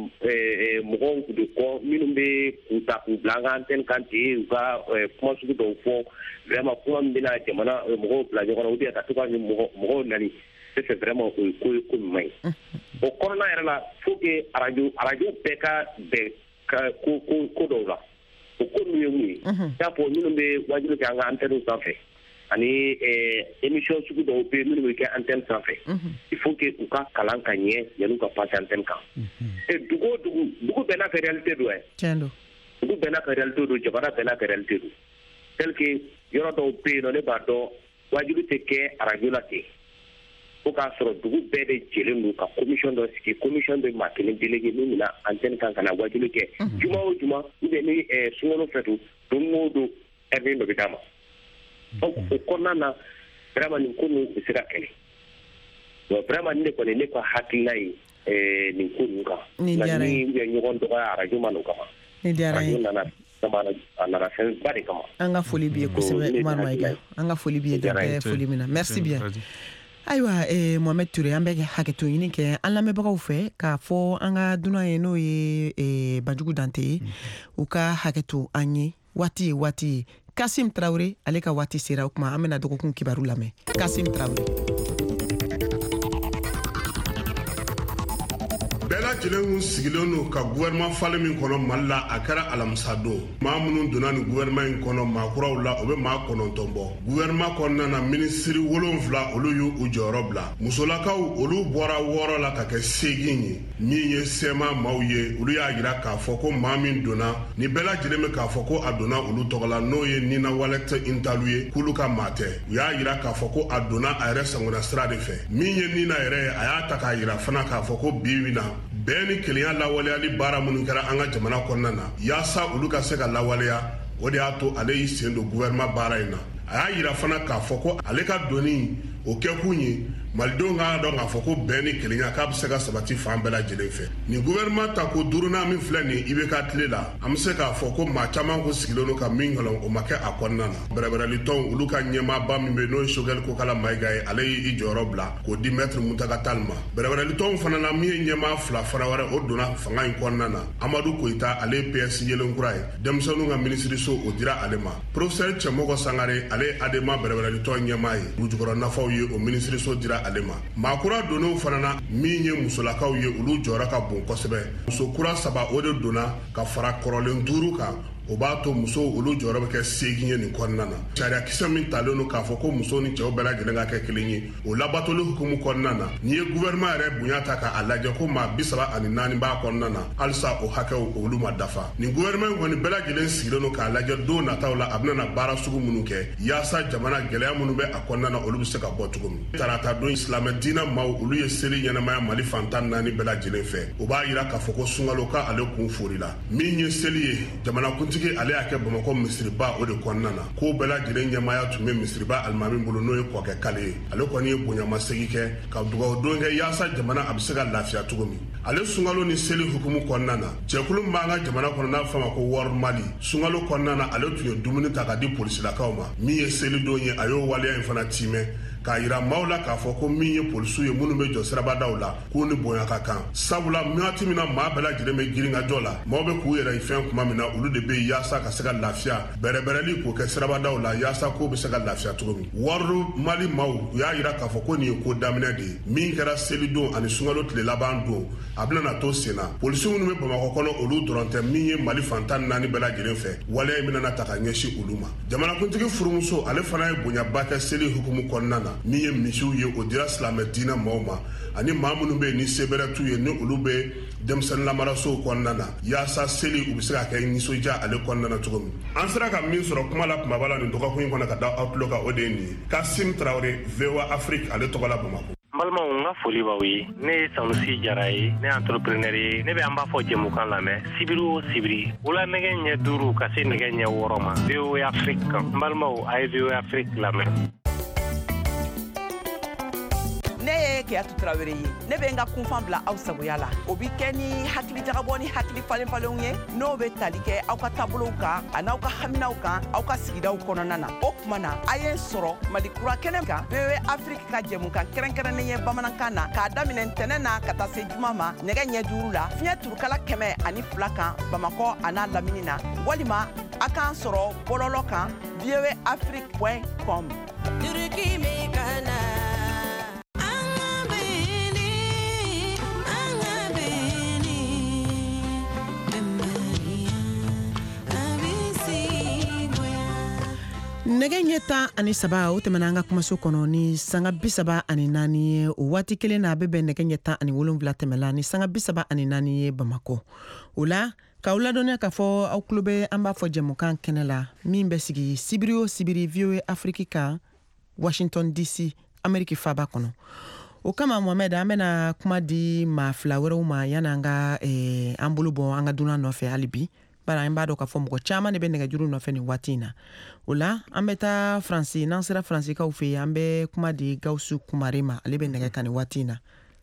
mɔgɔw de kɔ minnu bɛ k'u ta k'u bila an ka antenne kan ten u ka kuma sugu dɔw fɔ vraiment kuma min bɛna jamana mɔgɔw bila ɲɔgɔn na ou bien ka to ka mɔgɔw nani c'est fait vraiment o ye ko ye ko min man ɲi o kɔnɔna yɛrɛ la faut que radio radio bɛɛ ka bɛn ka ko ko ko dɔw la o ko ninnu ye mun ye i n'a fɔ minnu bɛ wajibi kɛ an ka antenne sanfɛ ani émission sugu dɔw bɛ yen minnu bɛ kɛ antenne sanfɛ il faut que u ka kalan ka ɲɛ yan'u ka passer antenne kan et dugu o dugu dugu bɛɛ n'a ka réalité don ɛ dugu bɛɛ n'a ka réalité don jamana bɛɛ n'a ka réalité don tel que yɔrɔ dɔw bɛ yen nɔ ne b'a dɔn wajibi tɛ kɛ radio la ten fo k'a sɔrɔ dugu bɛɛ de jɛlen don ka commission dɔ sigi commission bɛ maa kelen délégué min bɛna antenne kan ka na wajibi kɛ juma o juma ou bien ni sunkalo fɛ don don o don heure dɔ bɛ d'a ma donc o kɔnɔna na vraiment nin ko ninnu bɛ se ka kɛlɛ donc vraiment ne kɔni ne ka hakilina ye nin ko ninnu kan nka ni bɛ ɲɔgɔn dɔgɔya radio ma n'o kama radio nana a nana fɛn ba de kama an ka foli b'i ye kosɛbɛ Umar Mayiga an ka foli b'i ye dantɛ foli min na merci bien ayiwa eh, Mohamed Ture an bɛ hakɛto ɲini kɛ an lamɛnbagaw fɛ k'a fɔ an ka dunan ye n'o ye eh, Banjugu Dante ye u ka hakɛto an ye waati ye waati ye Kasim Traoré ale ka waati sera o kuma an bɛna dɔgɔkun kibaru lamɛn Kasim Traoré bɛɛ lajɛlen sigilen don ka gouvernement falen min kɔnɔ Mali la a kɛra alamisa don maa minnu donna ni gouvernement in kɔnɔ maakuraw la o bɛ maa kɔnɔntɔn bɔ gouvernement kɔnɔna na minisiri wolonfila olu y'u u jɔyɔrɔ bila musolakaw olu bɔra wɔɔrɔ la ka kɛ seegin ye min ye sɛma maaw ye olu y'a jira k'a fɔ ko maa min donna ni bɛɛ lajɛlen bɛ k'a fɔ ko a donna olu tɔgɔ la n'o ye Nina Walete Intalu ye k'olu ka maa tɛ u y'a jira k'a fɔ ko a donna a yɛrɛ sangona sira de fɛ min ye Nina yɛrɛ ye a y'a ta k'a jira fana k'a fɔ ko bi bi na bɛɛ ni kelenya lawaleyali baara minnu kɛra an ka jamana kɔnɔna na yaasa olu ka se ka lawaleya o de y'a to ale y'i sen don gouvernement baara in na a y'a jira fana k'a fɔ ko ale ka doni o kɛkun ye malidenw k'a dɔn k'a fɔ ko bɛɛ ni kelenya k'a bɛ se ka sabati fan bɛɛ lajɛlen fɛ nin gouvernement ta ko duurunan min filɛ nin I B K tile la an bɛ se k'a fɔ ko maa caman ko sigilen don ka min kɔlɔn o ma kɛ a kɔnɔna na bɛrɛbɛrɛlitɔnw olu ka ɲɛmaaba min bɛ n'o ye Choguel Kokala Mayiga ye ale y'i jɔyɔrɔ bila k'o di maître Muntaka Tall ma bɛrɛbɛrɛlitɔnw fana na min ye ɲɛmaa fila fana wɛrɛ o donna fanga in kɔnɔna na Amadu Koyita ale ye P S yelenkura ye denmisɛnninw ka minisiriso o dira ale ma professeur Cɛmɔgɔ Sangare ale ye A D M A bɛrɛbɛrɛlitɔn ɲɛmaa ye Bujukɔrɔ nafaw ye o minisiriso dira ale ma maakura donnew fana na min ye musolakaw ye olu jɔyɔrɔ ka bon kosɛbɛ muso kura saba o de donna ka fara kɔrɔlen duuru kan o b'a to muso olu jɔyɔrɔ bɛ kɛ seegin ye nin kɔnɔna na sariya kisɛ min talen don k'a fɔ ko muso ni cɛw bɛɛ lajɛlen ka kɛ kelen ye o labatoli hukumu kɔnɔna na n'i ye gouvernement yɛrɛ bonya ta k'a lajɛ ko maa bi saba ani naani b'a kɔnɔna na halisa o hakɛw olu ma dafa nin gouvernement kɔni bɛɛ lajɛlen sigilen don k'a lajɛ don nataw la a bɛna baara sugu minnu kɛ yaasa jamana gɛlɛya minnu bɛ a kɔnɔna na olu bɛ se ka bɔ cogo min tarata don silamɛ diinɛ maaw olu ye seli ɲɛnamaya mali fantan naani bɛɛ lajɛlen fɛ o b'a yira k'a fɔ ko sunkalo ka ale kun fori la min ye seli ye jamanakuntigi ale y'a kɛ bamakɔ misiriba o de kɔnɔna na ko bɛɛ lajɛlen ɲɛmaya tun bɛ misiriba alimami bolo n'o ye kɔkɛ kale ye ale kɔni ye bonyamasegi kɛ ka dugawu don kɛ yaasa jamana a bɛ se ka lafiya cogo min ale sunkalo ni seli hukumu kɔnɔna na jɛkulu min b'an ka jamana kɔnɔ n'a fɔ ma ko wari mali sunkalo kɔnɔna na ale tun ye dumuni ta ka di polisilakaw ma min ye seli don ye a y'o waleya in fana timɛ k'a yira maaw la k'a fɔ ko min ye polisiw ye minnu bɛ jɔ sirabadaw la k'u ni bonya ka kan sabula waati min na maa bɛɛ lajɛlen bɛ girin ka jɔ la maaw bɛ k'u yɛrɛ fɛn kuma min na olu de bɛ yaasa ka se ka lafiya bɛrɛbɛrɛli k'o kɛ sirabadaw la yaasa k'o bɛ se ka lafiya cogo min wari mali maaw u y'a yira k'a fɔ ko nin ye ko daminɛ de ye min kɛra seli don ani sunkalo tile laban don a bɛna na to sen na polisiw minnu bɛ bamakɔ kɔnɔ olu dɔrɔn tɛ min ye mali fantan naani bɛɛ lajɛlen fɛ waleya in bɛna ta ka ɲɛsin olu ma jamanakuntigi furumuso ale fana ye bonyaba kɛ seli hukumu kɔnɔna na min ye misiw ye o dira silamɛ diinɛ maaw ma ani maa minnu bɛ yen ni sebɛrɛ t'u ye ni olu bɛ denmisɛnnin lamarasow kɔnɔna na yaasa seli u bɛ se ka kɛ nisɔndiya ale kɔnɔna na cogo min an sera ka min sɔrɔ kuma la kumaba la nin dɔgɔkun in kɔnɔ ka da aw tulo kan o de ye nin ye Kasim Traoré V O A Afrique ale tɔgɔ la Bamakɔ. N balimaw n ka foli b'aw ye ne ye Sanusi Jara ye ne ye entrepreneur ye ne bɛ an b'a fɔ jɛmukan lamɛn sibiri o sibiri wula nɛgɛ ɲɛ duuru ka se nɛgɛ ɲɛ wɔɔrɔ ma V O A Afrique kan n balimaw a ye V O A Afrique lamɛn. Ne ye Keyatu Traoré ye ne bɛ n ka kunfan bila aw sagoya la o bi kɛ ni hakili jagabɔ ni hakili falen falenw ye n'o bɛ tali kɛ aw ka taabolow kan a n'aw ka haminaw kan aw ka sigidaw kɔnɔna na o tuma na a ye n sɔrɔ Mali kura kɛnɛ kan V O A Afrique ka jɛmukan kɛrɛnkɛrɛnnen ye bamanankan na k'a daminɛ ntɛnɛn na ka taa se juma ma nɛgɛ ɲɛ duuru la fiɲɛ turukala kɛmɛ ani fila kan Bamakɔ a n'a lamini na walima a k'an sɔrɔ bɔlɔlɔ kan V O A Afrique point com. nɛgɛ ɲɛ tan ani saba o tɛmɛna an ka kumaso kɔnɔ ni sanga bisaba ani naani ye o waati kelen na a bɛ bɛn nɛgɛ ɲɛ tan ani wolonwula tɛmɛla ni sanga bisaba ani naani ye Bamakɔ o la k'aw ladɔnniya k'a fɔ aw tulo bɛ an b'a fɔ jɛmukan kɛnɛ la min bɛ sigi sibiri o sibiri V O A Afrique kan Washington D C Amérique faaba kɔnɔ o kama Mohamed an bɛna kuma di maa fila wɛrɛw ma yanni an ka eh, an bolo bɔ an ka dunan nɔfɛ hali bi bari an b'a dɔn k'a fɔ mɔgɔ caman de bɛ nɛgɛjuru nɔfɛ nin waati in na o la an bɛ taa Faransi n'an sera Faransikaw fɛ yen an bɛ kuma di Gawusu Kumare ma ale bɛ nɛgɛ kan nin waati in na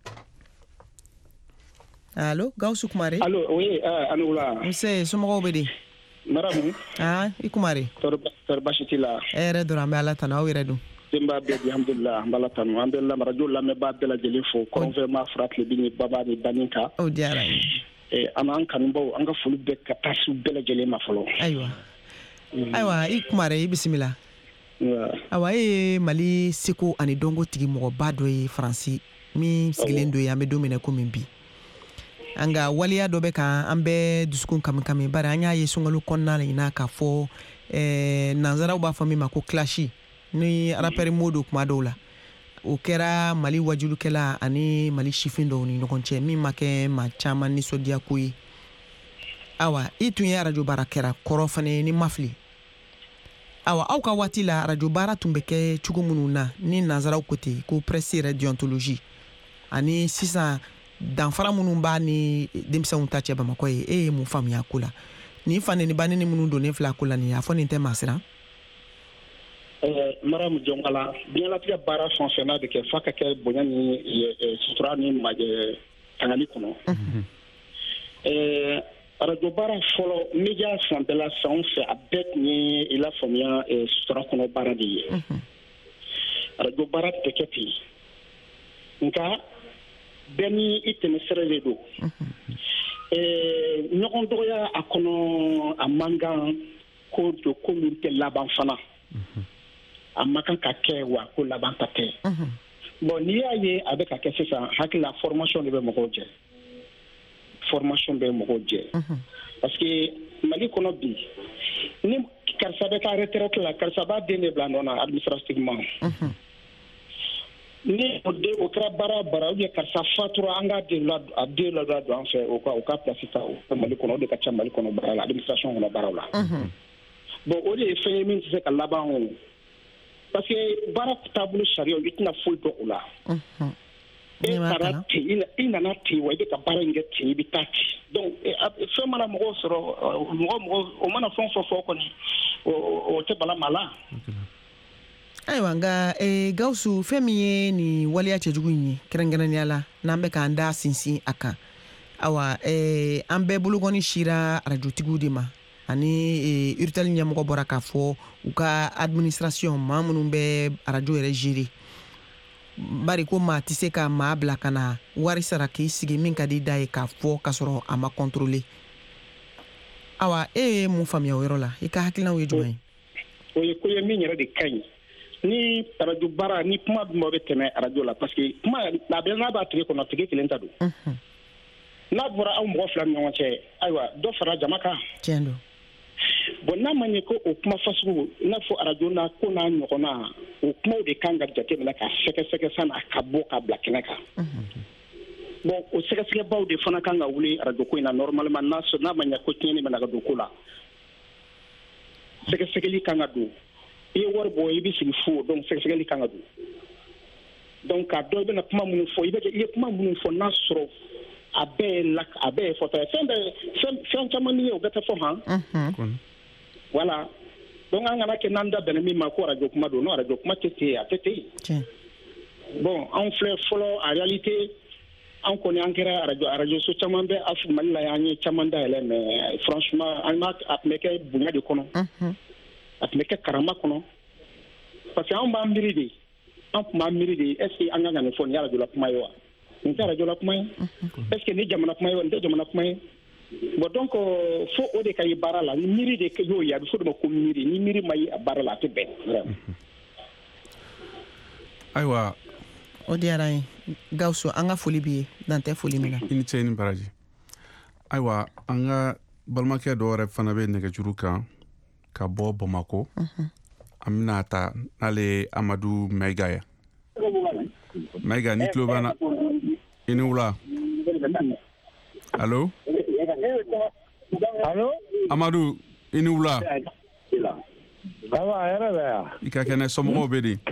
allo Gawusu Kumare allo oui uh, anula nse somɔgɔw bɛ di maramu ah i Kumare tor basi t'i la hɛrɛ dɔrɔn an bɛ Ala tanu aw yɛrɛ dun denba bɛɛ di alhamdulilah an b'Ala tanu an bɛ lamarajo lamɛnbaa bɛɛ lajɛlen fo kɔrɔnfɛma fara tile bi ni baba ni banin kan o diyara n ye Eh, an an kanubaw an ka foli bɛɛ ka taa su bɛɛ lajɛlen ma fɔlɔ ayiwa ayiwa i Kumare i bisimila awa e ye Mali seko ani dɔnko tigi mɔgɔba dɔ ye Faransi min sigilen dɔ ye an bɛ don min na komi bi an ka waleya dɔ bɛ kan an bɛɛ dusukun kami kami bari an y'a ye sunkalo kɔnɔna la ɲina k'a fɔ eh, nanzaraw b'a fɔ min ma ko clashi ni rapɛri mo do kuma dɔw la o kɛra Mali wajulukɛla ani Mali sifin dɔw ni ɲɔgɔn cɛ min ma kɛ maa caman nisɔndiya ko ye awa i tun ye arajo baara kɛra kɔrɔ fana ni mafili awa aw ka waati la arajo baara tun bɛ kɛ cogo minnu na ni nanzaraw ko ten ko presse yɛrɛ deontologie ani sisan danfara minnu b'a ni denmisɛnw ta cɛ Bamakɔ ye e ye mun faamuya ko la ni fa ni ba ni minnu donnen filɛ ko la nin a fɔ nin tɛ maa siran Eh, maramu jɔnkala diɲɛlatigɛ baara fɛn o fɛn n'a bɛ kɛ f'a ka kɛ bonya ni sutura ni tangali kɔnɔ arajo baara fɔlɔ media fan bɛɛ la san o fɛ a bɛɛ tun ye i la faamuya sutura kɔnɔ baara de ye arajo baara tɛ kɛ ten nka bɛɛ ni i tɛmɛsira de don ɲɔgɔn dɔgɔya a kɔnɔ a man kan ko don ko min tɛ laban fana a ma kan ka kɛ wa ko laban ta tɛ bon n'i y'a ye a bɛ ka kɛ sisan hakili la formation de bɛ mɔgɔw jɛ formation bɛ mɔgɔw jɛ parce que Mali kono bi ni karisa bɛ ka retraite la karisa b'a den de bila nɔ na administrativement ni o de o kɛra baara baara ou bien karisa fatura an ka den la a den la don an fɛ o ka o ka place ta o Mali kɔnɔ o de ka ca Mali kɔnɔ baara la administration kɔnɔ baaraw la bon o de ye fɛn ye min tɛ se ka laban o parce que baara taabolo sariya i tɛna foyi dɔn o la e taara ten i nana ten wa i bɛ ka baara in kɛ ten i bɛ taa ten donc fɛn mana mɔgɔw sɔrɔ mɔgɔ mɔgɔ o mana fɛn fɔ fɔ kɔni o tɛ bala maa la. Ayiwa nka eh, Gawusu fɛn min ye ni waleya cɛjugu in ye kɛrɛnkɛrɛnnenya la n'an bɛ k'an da sinsin a kan awa eh, an bɛɛ bolokɔni sira arajotigiw de ma ani eh, Urtel ɲɛmɔgɔ bɔra k'a fɔ u ka administration maa minnu bɛ arajo yɛrɛ gérer bari ko maa tɛ se ka maa bila ka na wari sara k'i sigi min ka di da ye k'a fɔ k'a sɔrɔ a ma contrôler awa e ye mun faamuya o yɔrɔ la i ka hakilinaw ye jumɛn ye o ye ko ye min yɛrɛ de ka ɲi ni arajo baara ni kuma dun bɛ tɛmɛ arajo la parce que kuma n'a bɛ n'a b'a tigi kɔnɔ tigi kelen ta don n'a bɔra aw mɔgɔ fila ni ɲɔgɔn cɛ ayiwa dɔ fara jama kan tiɲɛ don bon n'a ma ɲɛ ko o kuma fasugu i n'a fɔ arajo na ko n'a ɲɔgɔnna o kumaw de kan ka jateminɛ ka sɛgɛsɛgɛ sanni a ka bɔ ka bila kɛnɛ kan bon o sɛgɛsɛgɛbaw de fana kan ka wuli arajo ko in na normalement n'a n'a ma ɲɛ ko tiɲɛni bɛna ka don ko la sɛgɛsɛgɛli kan ka don i ye wari bɔ i bɛ sigi fo donc sɛgɛsɛgɛli kan ka don donc k'a dɔn i bɛna kuma minnu fɔ i bɛ i ye kuma minnu fɔ n'a sɔrɔ a bɛɛ ye la a bɛɛ ye fɔta ye fɛn bɛɛ fɛn fɛn caman ni ye o bɛɛ tɛ fɔ han voilà donc an kana kɛ n'an da bɛnna min ma ko arajo kuma don n'o arajo kuma tɛ ten a tɛ ten bon anw filɛ fɔlɔ en réalité an kɔni an kɛra arajo arajo so caman bɛ Afrique Mali la an ye caman dayɛlɛ mais franchement an ma a tun bɛ kɛ bonya de kɔnɔ a tun bɛ kɛ karama kɔnɔ parce que anw b'an miiri de an tun b'an miiri de est ce que an kan ka nin fɔ nin ye arajo la kuma ye wa nin tɛ arajo la kuma ye est ce que nin jamana kuma ye wa nin tɛ jamana kuma ye bon donc fo o de ka ye baara la ni miiri de y'o ye a bɛ fɔ de ma ko miiri ni miiri ma ye a baara la a tɛ bɛn vraiment. Ayiwa o diyara n ye Gawusu an ka foli b'i ye dan tɛ foli min na i ni ce i ni baraji ayiwa an ka balimakɛ dɔ yɛrɛ fana bɛ nɛgɛjuru kan ka bɔ Bamako an bɛna ta n'ale ye Amadu Mayiga ye Mayiga ni tulo b'an na i ni wula allo allo Amadu i ni wula awa yɛrɛ bɛ yan i ka kɛnɛ somɔgɔw bɛ di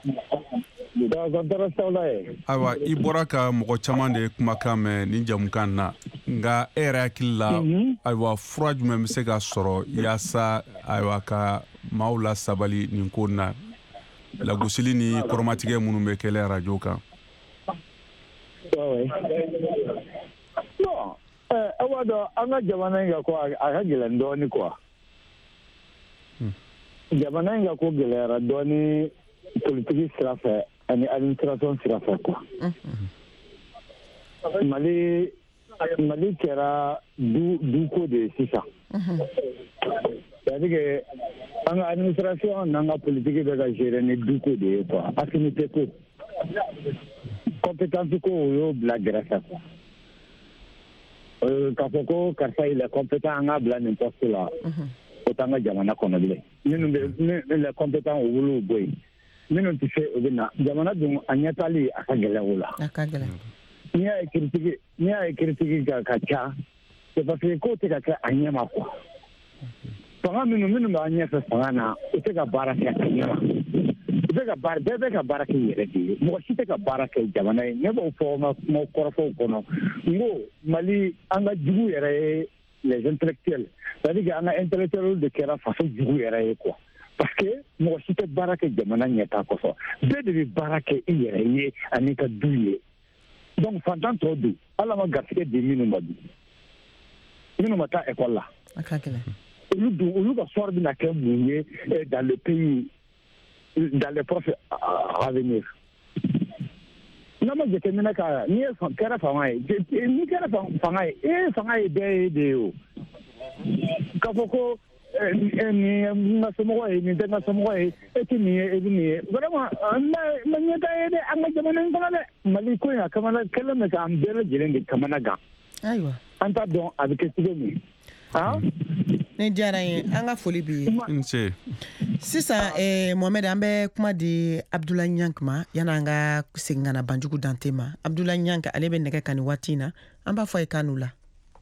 ayiwa i bɔra ka mɔgɔ caman de kumakan mɛn ni jamukan na nka e yɛrɛ hakili la ayiwa fura jumɛn bɛ se ka sɔrɔ yaasa ayiwa ka maaw la sabali nin ko na lagosili ni kɔrɔmatigɛ minnu bɛ kɛlɛ arajo kan. awa dɔn an ka jamana in ka ko a ka gɛlɛn dɔɔni kuwa jamana in ka ko gɛlɛyara dɔɔni politiki sira fɛ ani administration sira fɛ quoi Mali Mali kɛra du duko de ye sisan c'est-à-dire que an ka administration n'an ka politiki bɛ ka gérer ni duko de ye quoi affinité ko compétence ko o y'o bila gɛrɛfɛ quoi k'a fɔ ko karisa il est compétent an ka bila nin poste la o t'an ka jamana kɔnɔ bilen minnu bɛ les compétents o wolo bɔ yen minnu tɛ se o bɛ na jamana dun a ɲɛtaali a ka gɛlɛn o la a ka gɛlɛn n'i y'a ye critique n'i y'a ye critique ka ka ca c'est parce que ko tɛ ka kɛ a ɲɛ ma quoi fanga minnu minnu b'a ɲɛfɛ fanga na o tɛ ka baara kɛ a ɲɛ ma u bɛ ka baara bɛɛ bɛ ka baara kɛ i yɛrɛ de ye mɔgɔ si tɛ ka baara kɛ jamana ye ne b'o fɔ n ka kuma kɔrɔfɔw kɔnɔ n ko Mali an ka jugu yɛrɛ ye les intellectuels c'est-à-dire que an ka intellectuels de kɛra faso jugu yɛrɛ ye quoi parce que mɔgɔ si tɛ baara kɛ jamana ɲɛtaa kɔsɔn bɛɛ de bɛ baara kɛ i yɛrɛ ye ani ka du ye donc fantan tɔ don ala ma garisɛgɛ di minnu ma dun minnu ma taa école la a ka gɛlɛn olu dun olu ka sɔrɔ bɛna kɛ mun ye dans le pays dans les prochains à venir n'a ma jateminɛ k'a n'i ye kɛra fanga ye n'i kɛra fanga ye e ye fanga ye bɛɛ ye de ye o k'a fɔ ko nin ye n ka somɔgɔ ye nin tɛ n ka somɔgɔ ye e tɛ nin ye e bɛ nin ye vraiment ma ɲɛta ye dɛ an ka jamana in kɔnɔ dɛ Mali ko in a kamana kɛlen bɛ k'an bɛɛ lajɛlen de kamana gan ayiwa an t'a dɔn a bɛ kɛ cogo min ah ne diyara ye an ka foli bi nse sisan eh Mohamed an bɛ kuma di Abdoulaye Niank ma yana an ka segin ka na Banjugu Dante ma. Abdoulaye Niank ale bɛ nɛgɛ kan ni waati na an b'a fɔ ye kanu la.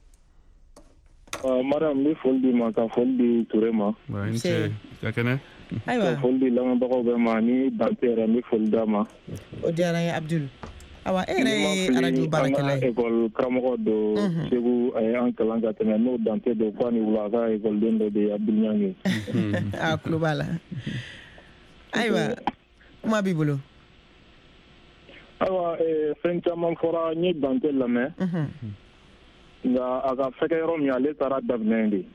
Uh, madame ni foli di ma ka foli di Touré ma. nse yakene ayiwa ka foli di lamɛnbagaw bɛɛ ma ni Dante yɛrɛ ni foli d'a ma. o diyara ye Abdul. awa e yɛrɛ ye radio baarakɛla ye. école karamɔgɔ dɔ Segu a ye an kalan ka tɛmɛ n'o Dante dɔ k'a ni wula a ka écoleden dɔ de ye Abdul Niang ye. a tulo b'a la. ayiwa kuma b'i bolo. ayiwa fɛn caman fɔra n ye Dante lamɛn. nka a ka fɛkɛ yɔrɔ min ale taara daminɛ de.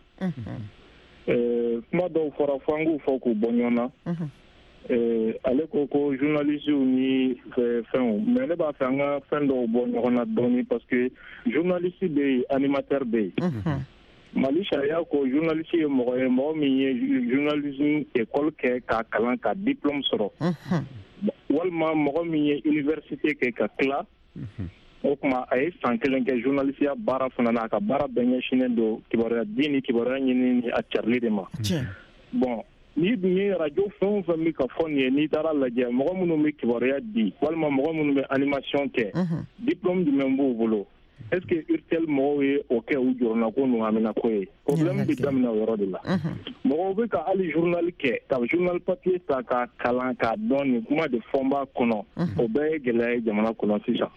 kuma dɔw fɔra fo an k'u fɔ k'u bɔ ɲɔgɔn na. ale ko ko journalistes ni fɛnw mais ne b'a fɛ an ka fɛn dɔw bɔ ɲɔgɔn na dɔɔni parce que journaliste bɛ yen animateur bɛ yen. Mali sariya ko journaliste ye mɔgɔ ye mɔgɔ min ye journalisme école kɛ k'a kalan ka diplôme sɔrɔ. walima mɔgɔ min ye université kɛ ka tila. o kuma a ye san kelen kɛ journalisiya baara fana na a ka baara bɛɛ ɲɛsinnen don kibaruya di ni kibaruya ɲini ni a carili de ma. bon n'i dun ye radio fɛn o fɛn bɛ ka fɔ nin ye n'i taara lajɛ mɔgɔ minnu bɛ kibaruya di walima mɔgɔ minnu bɛ animation kɛ diplôme jumɛn b'u bolo est ce que U R T L mɔgɔw ye o kɛ u jɔrɔna ko ɲɔgɔnna ko ye problème bɛ daminɛ o yɔrɔ de la. mɔgɔw bɛ ka hali journal kɛ ka journal papier ta ka kalan k'a dɔn nin kuma de fɔ n b'a kɔnɔ o bɛɛ ye gɛlɛya ye jamana kɔnɔ sisan.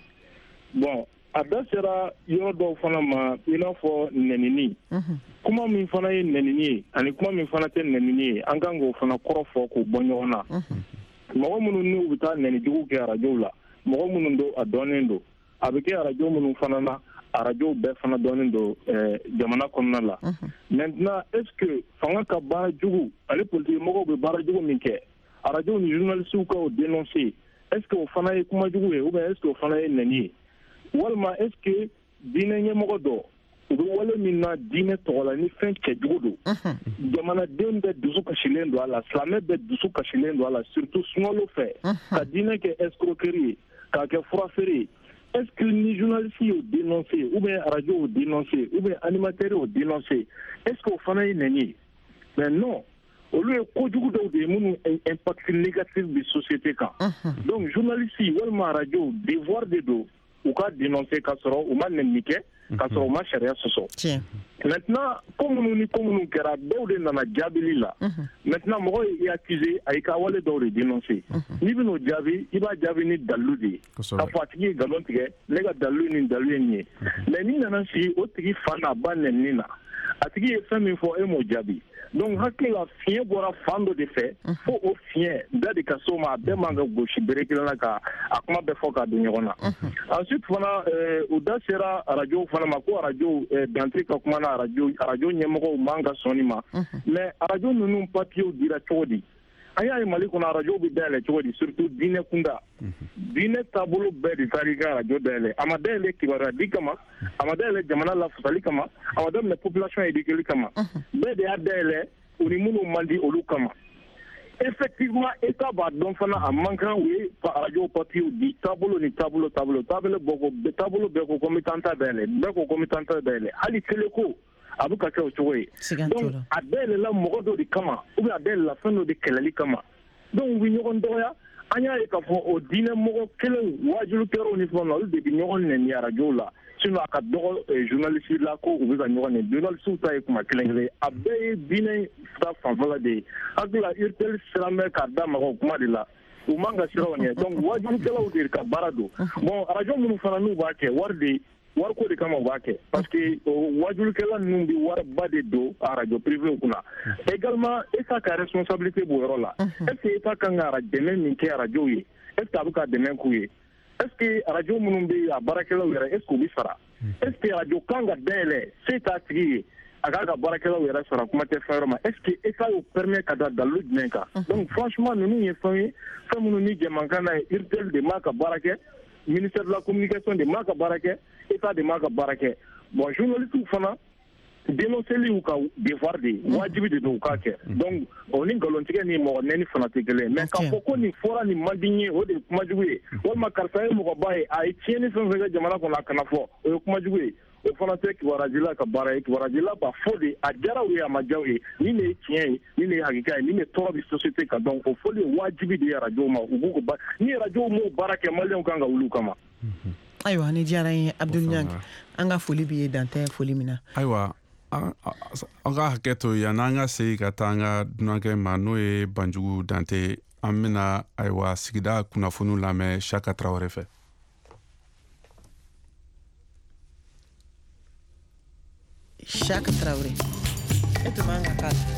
bon a da sera yɔrɔ dɔw fana ma i n'a fɔ nɛnini kuma min fana ye nɛnini ye ani kuma min fana tɛ nɛnini ye an kan k'o fana kɔrɔ fɔ k'o bɔ ɲɔgɔn na. mɔgɔ minnu n'u bɛ taa nɛnijugu kɛ arajow la mɔgɔ minnu don a dɔnnen don a bɛ kɛ arajo minnu fana na arajow bɛɛ fana dɔnnen don jamana kɔnɔna la. maintenant est ce que fanga ka baara jugu ale politique mɔgɔw bɛ baara jugu min kɛ arajow ni journalistes ka o dénoncer est ce que o fana ye kuma jugu ye ou bien est ce que o fana ye nɛni ye. walima est ce que diinɛ ɲɛmɔgɔ dɔ u bɛ wale min na diinɛ tɔgɔ la ni fɛn cɛjugu don jamanadenw bɛɛ dusu kasilen don a la silamɛ bɛɛ dusu kasilen don a la surtout sunkalo fɛ ka diinɛ kɛ escroquerie ye k'a kɛ furafeere ye est ce que ni journaliste y'o dénoncer ou bien radio y'o dénoncer ou bien animateur y'o dénoncer est ce que o fana ye nɛni ye mais non olu ye kojugu dɔw de ye minnu impact négatif bi société kan donc journaliste walima radio devoir de don u ka dénoncer ka sɔrɔ u ma nɛni kɛ ka sɔrɔ u ma sariya sɔsɔ. maintenant ko minnu ni ko minnu kɛra dɔw de nana jaabili la maintenant mɔgɔ ye accusé a y'i ka wale dɔw de dénoncer n'i bɛn'o jaabi i b'a jaabi ni dalilu de ye k'a fɔ a tigi ye nkalon tigɛ ne ka dalilu ni dalilu ye nin ye mais n'i nana sigi o tigi fa n'a ba nɛnini na a tigi ye fɛn min fɔ e m'o jaabi donc hakili la fiɲɛ bɔra fan dɔ de fɛ fo o fiɲɛ da de ka so ma a bɛɛ man ka gosi bere kelen na ka a kuma bɛɛ fɔ ka don ɲɔgɔn na ensuite fana u da sera arajow fana ma ko arajow Dante ka kuma na arajo arajo ɲɛmɔgɔw man ka sɔn nin ma mais arajo ninnu papiyew dira cogo di an y'a ye Mali kɔnɔ arajow bɛ dayɛlɛ cogo di surtout diinɛ kunda diinɛ taabolo bɛɛ de taara i ka arajo dayɛlɛ a ma dayɛlɛ kibaruya di kama a ma dayɛlɛ jamana lafasali kama a ma daminɛ population éduquée kama bɛɛ de y'a dayɛlɛ u ni minnu man di olu kama effectivement état b'a dɔn fana a man kan u ye arajo papiyew di taabolo ni taabolo taabolo taabolo bɛɛ ko taabolo bɛɛ ko ko n bɛ taa n ta dayɛlɛ bɛɛ ko ko n bɛ taa n ta dayɛlɛ hali télé ko a bɛ ka kɛ o cogo ye donc a dayɛlɛla mɔgɔ dɔ de kama ou bien a dayɛlɛla fɛn dɔ de kɛlɛli kama donc u bɛ ɲɔgɔn dɔgɔya an y'a ye k'a fɔ o diinɛ mɔgɔ kelen wajulikɛlaw ni fɛnw na olu de bɛ ɲɔgɔn nɛni arajow la sinon a ka dɔgɔ journaliste la ko u bɛ ka ɲɔgɔn nɛni journalistes ta ye kuma kelen kelen a bɛɛ ye diinɛ ta fanfɛla de ye hakili la U R T L siran bɛ k'a da maga o kuma de la u man ka siran o ɲɛ donc wajulikɛlaw de ka baara don bon arajo minnu fana n'u b'a kɛ wari de wariko de kama u b'a kɛ parce que wajulikɛla ninnu bɛ wariba de don arajo privé kunna également état ka responsabilité b'o yɔrɔ la est ce que état kan ka dɛmɛ min kɛ arajow ye est ce que a bɛ ka dɛmɛ k'u ye est ce que arajo minnu bɛ a baarakɛlaw yɛrɛ est ce que u bɛ sara est ce que arajo kan ka dayɛlɛ se t'a tigi ye a k'a ka baarakɛlaw yɛrɛ sara kuma tɛ fɛn wɛrɛ ma est ce que état y'o permet ka da dalilu jumɛn kan donc franchement ninnu ye fɛn ye fɛn minnu ni jɛmankan na ye U R T L de m'a ka baara kɛ ministère de la communication de m'a ka baara kɛ état de m'a ka baara kɛ bon journalistes fana dénonceli y'u ka devoir de ye wajibi de don u k'a kɛ donc o ni nkalontigɛ ni mɔgɔ nɛni fana tɛ kelen mais k'a fɔ ko nin fɔra nin man di n ye o de ye kumajugu ye walima karisa ye mɔgɔba ye a ye tiɲɛni fɛn fɛn kɛ jamana kɔnɔ a kana fɔ o ye kumajugu ye o fana tɛ kibaruya ka baara ye kibaruya b'a fɔ de a diyara u ye a ma diya u ye ni ne ye tiɲɛ ye ni ne ye hakika ye ni ne tɔɔrɔ bɛ société kan donc o fɔli ye wajibi de ye radio ma u b'u ko ni radio m'o baara kɛ maliyɛnw kan ka wuli u kama. Ayiwa ni diyara n ye Abdul Niang an ka foli b'i ye dan tɛ foli min na. Ayiwa an ka hakɛ to yan n'an ka segin ka taa an ka dunankɛ ma n'o ye Banjugu Dante an bɛna ayiwa sigida kunnafoniw lamɛn Chaka Tarawele fɛ. Chaka Traoré. E tun man ka k'a la.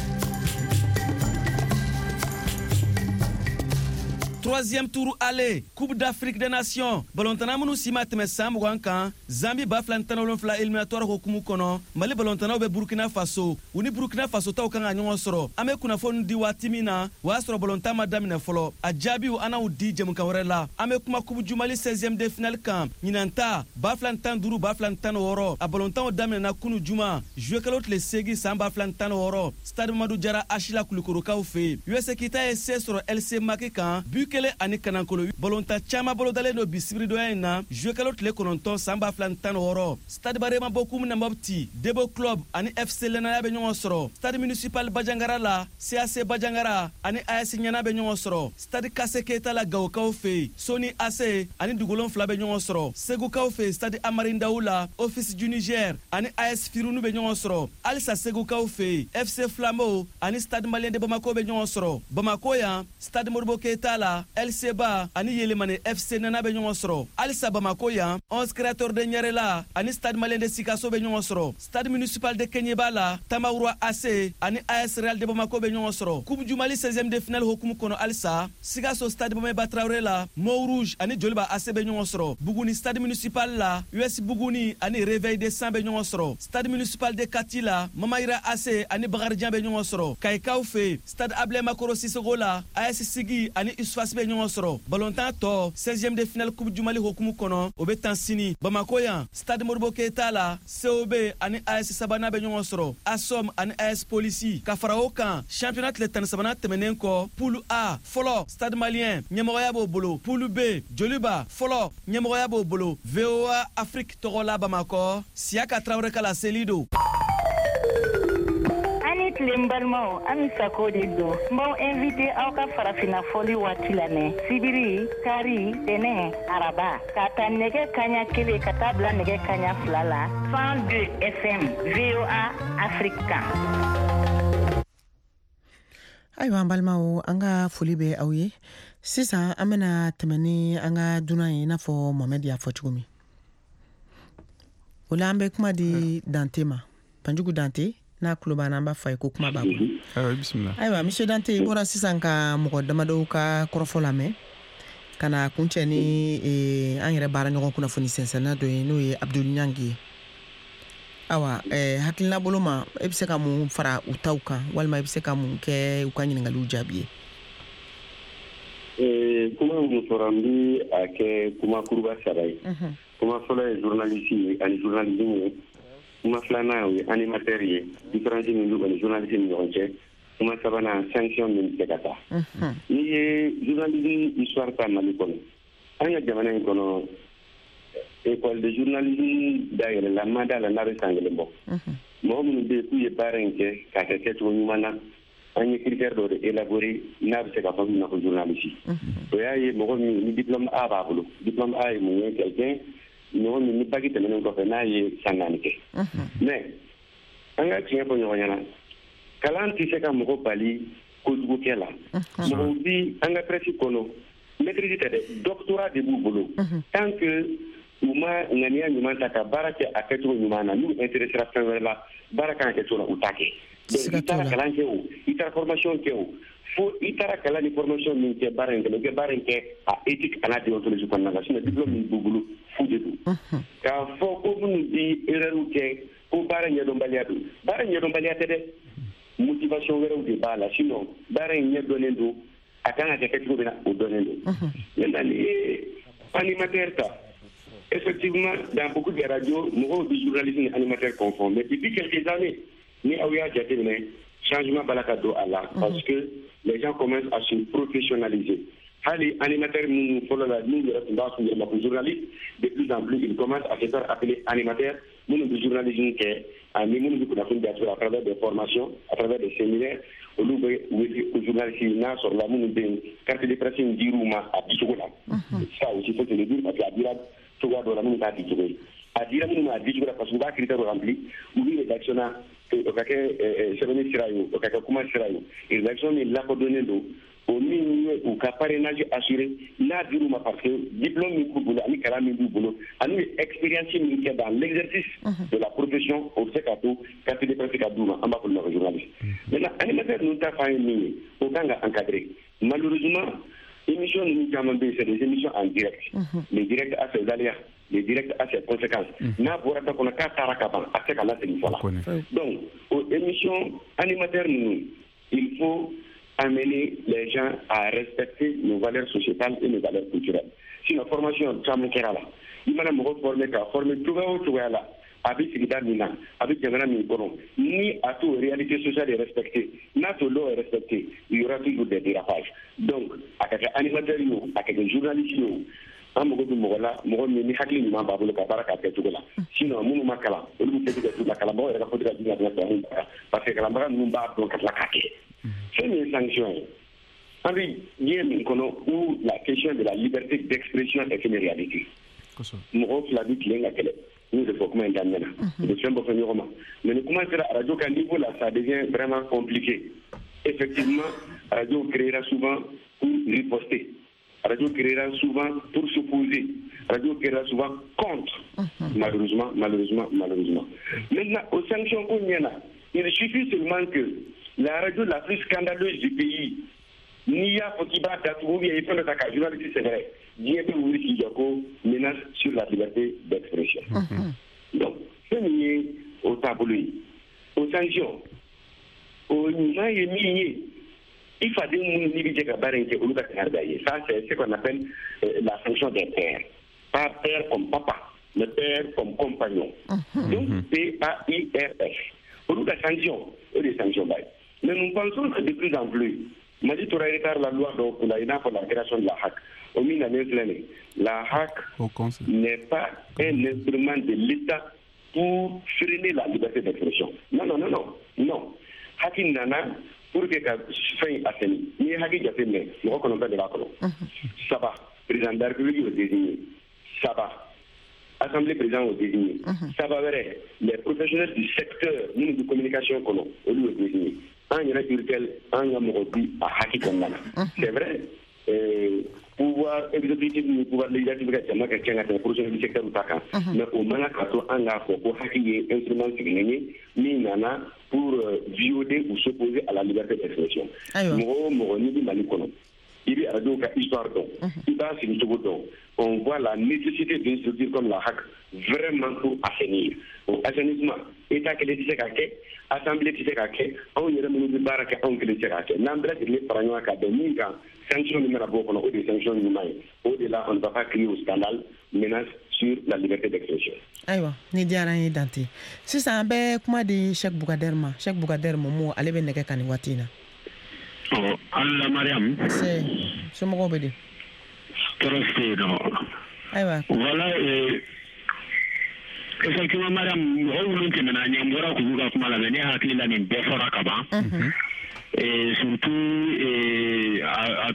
Troisième tour aller, Coupe d'Afrique des Nations. Balontana munu sima teme san mugan kan, Zambie ba flan tan wolonfila éliminatoire hokumu kono, Mali balontana be Burkina Faso. Uni Burkina Faso taw kan ɲɔgɔn sɔrɔ. An bɛ kunnafoni di waati min na, o y'a sɔrɔ balontan ma daminɛ fɔlɔ. A jaabiw an n'u di jɛmukan wɛrɛ la. An bɛ kuma Coupe du Mali seizième de finale kan. Ɲinan ta, ba flan tan duuru ba flan tan wɔɔrɔ. A balontanw daminɛna kunu juma, joué kɛlaw tile seegin san ba flan tan wɔɔrɔ. Stade Mamadou Jara Achila Kulukorokaw fɛ. U S Kita ye se sɔrɔ L C Maki kan, but kelen ani kanankolo balontan caman bolo dalen do bisibiri doya in na joué kɛlaw tile kɔnɔntɔn san ba fila tan wɔɔrɔ. Stade Barema Bokum na Mopti, Debo Club ani F C Lenaya bɛ ɲɔgɔn sɔrɔ. Stade municipal Bajangara la, C A C Bajangara ani A S Ɲana bɛ ɲɔgɔn sɔrɔ. Stade Kase Keita la Gawokaw fɛ, Soni A C ani Dugolon fila bɛ ɲɔgɔn sɔrɔ. Segukaw fɛ Stade Amarindaou la, Office du Niger ani A S Firunu bɛ ɲɔgɔn sɔrɔ. Alisa Segukaw fɛ F C Flambeau ani Stade Malien de Bamako bɛ ɲɔgɔn sɔrɔ. Bamako yan Stade Modibo Keita la, L C Ba ani Yelemane F C Nana bɛ ɲɔgɔn sɔrɔ. Alisa Bamako yan onze créateurs de Nyarela ani Stade Malien de Sikaso bɛ ɲɔgɔn sɔrɔ. Stade municipal de Kenyeba la, Tamaoura A C ani A S Real de Bamako bɛ ɲɔgɔn sɔrɔ. Coupe du Mali seizième de finale hokumu kɔnɔ Alisa, Sikaso Stade Bameba Traoré la, Mont Rouge ani Joliba A C bɛ ɲɔgɔn sɔrɔ. Buguni Stade municipal la, U S Buguni ani Réveil de San bɛ ɲɔgɔn sɔrɔ. Stade municipal de Kati la, Mamayira A C ani Bakarijan bɛ ɲɔgɔn sɔrɔ. Kaikaw fɛ Stade Ablé Makoro Sissoko la, A S Sigi ani Isfas bɛ ɲɔgɔn sɔrɔ. Balontan tɔ seizième de finale Coupe du Mali hokumu kɔnɔ o bɛ tan sini. Bamako yan Stade Modibo Keita la, C O B ani A S Sabana bɛ ɲɔgɔn sɔrɔ. Asom ani A S Polisi. Ka fara o kan championnat tile tan ni sabanan tɛmɛnen kɔ, Poule A fɔlɔ Stade Malien ɲɛmɔgɔya b'o bolo. Poule B Joliba fɔlɔ ɲɛmɔgɔya b'o bolo. V O A Afrique tɔgɔ la Bamakɔ, Siaka Traoré ka laseli don. Ani tile n balimaw, Ami Sako de don. N b'aw invité aw ka farafina fɔli waati lamɛn. Sibiri, kari, tɛnɛ, araba. Ka ta nɛgɛ kaɲa kelen ka taa bila nɛgɛ kaɲa fila la. cent deux F M, V O A Afrique kan. Ayiwa an balimaw, an ka foli bɛ aw ye. Sisan an bɛna tɛmɛ ni an ka dunan ye i n'a fɔ Mohamed y'a fɔ cogo min. O la an bɛ kuma di Dante ma. Banjugu Dante n'a tulo b'an na an b'a fɔ a ye ko kuma b'a bolo. Ayiwa bisimila. Ayiwa monsieur Dante i bɔra sisan ka mɔgɔ damadɔw ka kɔrɔfɔ lamɛn ka na kuncɛ ni an yɛrɛ baara ɲɔgɔn kunnafoni sɛnsɛnna dɔ ye n'o ye Abdul Niang ye. Awa hakilina bolo ma e bɛ se ka mun fara u taw kan walima i bɛ se ka mun kɛ u ka ɲininkaliw jaabi ye. Kuma mun fɔra n bɛ a kɛ kuma kuruba saba ye. Kuma fɔlɔ ye journaliste ye ani journalisme ye. Kuma filanan ye animateur ye, différence min b'u ani journaliste ni ɲɔgɔn cɛ. Kuma sabanan sanction min bɛ se ka taa. N'i ye journalisme histoire ta Mali kɔnɔ, an ka jamana in kɔnɔ école de journalisme dayɛlɛla Mada la n'a bɛ san kelen bɔ. Mɔgɔ minnu bɛ yen k'u ye baara in kɛ k'a kɛ kɛcogo ɲuman na, an ye critère dɔ de élaborer n'a bɛ se ka fɔ min ma ko journaliste. O y'a ye mɔgɔ min ni diplôme A b'a bolo, diplôme A ye mun ye quelqu'un ɲɔgɔn min ni baki tɛmɛnen kɔfɛ n'a ye san naani kɛ. Mais an ka tiɲɛ fɔ ɲɔgɔn ɲɛna, kalan tɛ se ka mɔgɔ bali kojugukɛ la. Mɔgɔw bi an ka presse kɔnɔ maîtrise tɛ dɛ, doctorat de b'u bolo. Tant que u ma ŋaniya ɲuman ta ka baara kɛ a kɛcogo ɲuman na, n'u intéressera fɛn wɛrɛ la, baara kan ka kɛ cogo la u t'a kɛ. Donc i taara kalan kɛ o, i taara formation kɛ o, fo i taara kalan ni formation min kɛ baara in kɛ, i kɛ baara in kɛ a éthique a n'a déontologie kɔnɔna la, sinon diplôme min b'u bolo fu de don. K'a fɔ ko minnu bi erreur kɛ ko baara ɲɛdɔnbaliya don, baara ɲɛdɔnbaliya tɛ dɛ, motivation wɛrɛw de b'a la, sinon baara in ɲɛdɔnnen don, a kan ka kɛ kɛcogo min na o dɔnnen don. Maintenant ni ye animateur ta, effectivement dans beaucoup de radios, mɔgɔw bi journalisme ni animateur confond, mais depuis quelques années, ni aw y'a jateminɛ changement bala ka don a la, parce que les gens commencent à se professionnaliser. Hali animateur minnu fɔlɔ la n'u yɛrɛ tun b'a f'u yɛrɛ ma ko journaliste, de plus en plus ils commencent à se faire appeler animateur, nous de journalisme qui a mis nous à travers des formations, à travers des séminaires, au lieu de journalisme sur la moune de carte de presse du Rouma à Bichola. Ça aussi, il faut te le dire, parce qu'à dire, tu vois, dans la moune à Bichola. À dire, nous, à Bichola, parce qu'on va critère rempli, ou les rédactionnels, au caquet, Cérémonie Sirayo, au caquet Kuma Sirayo, et rédaction est là pour donner l'eau. Au milieu ou qu'à parrainage assuré, n'a dit parce que diplôme du boulot, ani kala du boulot, ani expérience militaire dans l'exercice de la profession au Sekato, quand il est presque à Douma, en bas pour le journaliste. Maintenant, animateur nous t'a fait une au Kanga encadré. Malheureusement, émission nous avons c'est des émissions en direct. Les directs à ses aléas, les directs à ses conséquences. N'a pas rapport qu'on a qu'à Tarakaban, à ce qu'à c'est une fois. Donc, aux émissions animateurs, nous, il faut amener les gens à respecter nos valeurs sociétales et nos valeurs culturelles. Si la formation est là, il m'a formé qu'à former tout le monde là, avec Sigida Mina, avec Yamana Mikoron, ni à tout réalité sociale est respectée, ni à tout l'eau est respectée, il y aura toujours des dérapages. Donc, à quelques animateurs, à quelques journalistes, an mogo du mogo la mogo min ni hakili ɲuman b'a bolo ka baara k'a kɛ cogo la sinon minnu ma kalan olu bɛ tɛ kɛ la kalanbagaw yɛrɛ ka fɔti ka di ka tɛmɛ parce que kalanbaga ninnu b'a dɔn ka tila k'a kɛ fɛn min ye sanction ye an bɛ diɲɛ min kɔnɔ où la question de la liberté d'expression est une réalité mɔgɔw fila bi tilen ka kɛlɛ n'u de fɔ kuma in daminɛ na u bɛ fɛn bɔ fɛn ɲɔgɔn ma mais ni kuma sera radio ka niveau là ça devient vraiment compliqué effectivement radio créera souvent pour riposter. Radio créera souvent pour s'opposer. Radio créera souvent contre. Malheureusement, malheureusement, malheureusement. Maintenant, aux sanctions qu'on y en a, il suffit seulement que la radio la plus scandaleuse du pays, Nia Fokiba Tatou, il faut le taquer, journaliste, c'est vrai. Diego Ouri Kijako menace sur la liberté d'expression. Donc, ce n'est au tableau, aux sanctions, au Nimaï, il faut dire que ça, c'est ce qu'on appelle euh, la fonction des pères. Pas père comme papa, le père comme compagnon. Mm-hmm. Donc, P A I R F. Pour nous, la sanction, et les sanctions. Mais nous pensons que de plus en plus, Madi Toura la loi pour la, pour la création de la H A C. Au milieu la H A C n'est pas un instrument de l'État pour freiner la liberté d'expression. Non, non, non, non. Non. Hakim Nana, pour que la fin assainie, il y a des gens qui ne reconnaissent pas de la colonne. Ça va, président de la République au désigné. Ça va, Assemblée président au désigné. Ça va, les professionnels du secteur de communication colonne au lieu de désigné. Un y a urtel, un y a morodi à Haki Kondana. C'est vrai, pouvoir exécutif, pouvoir législatif, c'est moi qui tiens à la professionnel du secteur du Taka. Mais au moment où on a fait pour Haki instrument signé, ni nana pour violer ou s'opposer à la liberté d'expression. Moro, moro, ni di malikono. Il y a une histoire donc. Il y a une histoire donc. On voit la nécessité d'une structure comme la H A C vraiment pour assainir. Au assainissement, État qui est dit Assemblée qui est dit on y a une barre qui est dit N'embête les parents académiques, sanctions numéro ou des sanctions humaines. Au-delà, on ne va pas créer au scandale, menace sur la liberté d'expression. Aïwa, ni diara ni dante. Si ça be kuma di Cheikh Bougaderma, Cheikh Bougaderma mo ale be nege kan watina. Oh, Allah Mariam. C'est ce mo be di. Trosté no. Aïwa. Voilà et effectivement Mariam, on nous tient na nyambora kuvuga kuma la bene hakili la ni befora kaba. Mhm. Et surtout et à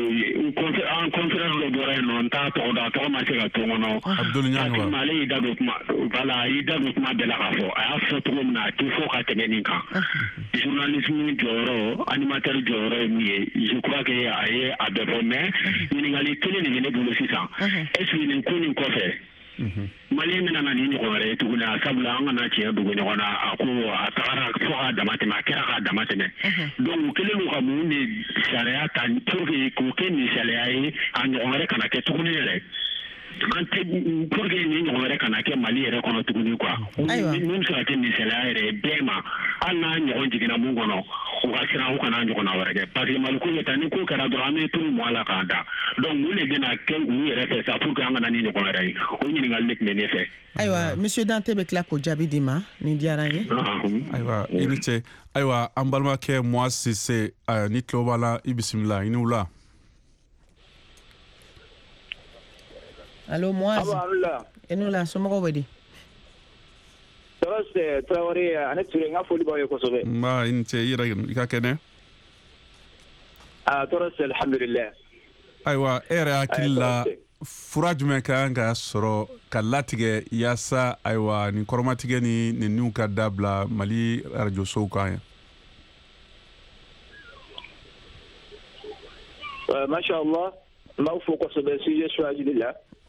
en conférence de Boré non ta to da to ma se ga to no Abdul Nyanwa mali da do ma voilà il da do ma de la rafo a fa to na ti fo ka teneni ka journalisme joro animateur joro mi je crois que aye a de mais ni ngali tele ni ne bulu sisa est ce ni ko ni ko fe mali mina na ni ko re tu na sabla nga na ci du ko na ako atara fo da matema kera da matema donc kele lu xamu ni sharia tan pour que ko ken ni sharia yi an on re kana ke tu ni re ante pour que ni on re kana ke mali re kono tu ni quoi même sur la ni sharia re bema ana ni on jigina mu gono ko asira ko kana njo na warage parce que mal ko yetani ko kara do ame tu mo ala kanda donc mu le dina ke mu re fait ça pour que anga ni ko re ko ni ngal nek ne fe Aïwa, monsieur Dante Bekla ko jabi dima ni diaranye. Aïwa, inite aïwa ambalma ke moi si c'est nitlo wala ibisimla inula. Allô moi. Inula somo ko wedi. Toros Traoré ane ture nga foli bawe ko sobe. Ma inte ira ka kene. Ah Toros alhamdulillah. Aywa era akilla fura jumɛn ka kan ka sɔrɔ ka latigɛ yaasa ayiwa nin kɔrɔmatigɛ ni ninnu ka dabila Mali radio sow kan yan. Masha Allah, m'aw fo kosɛbɛ sujet choisi de la.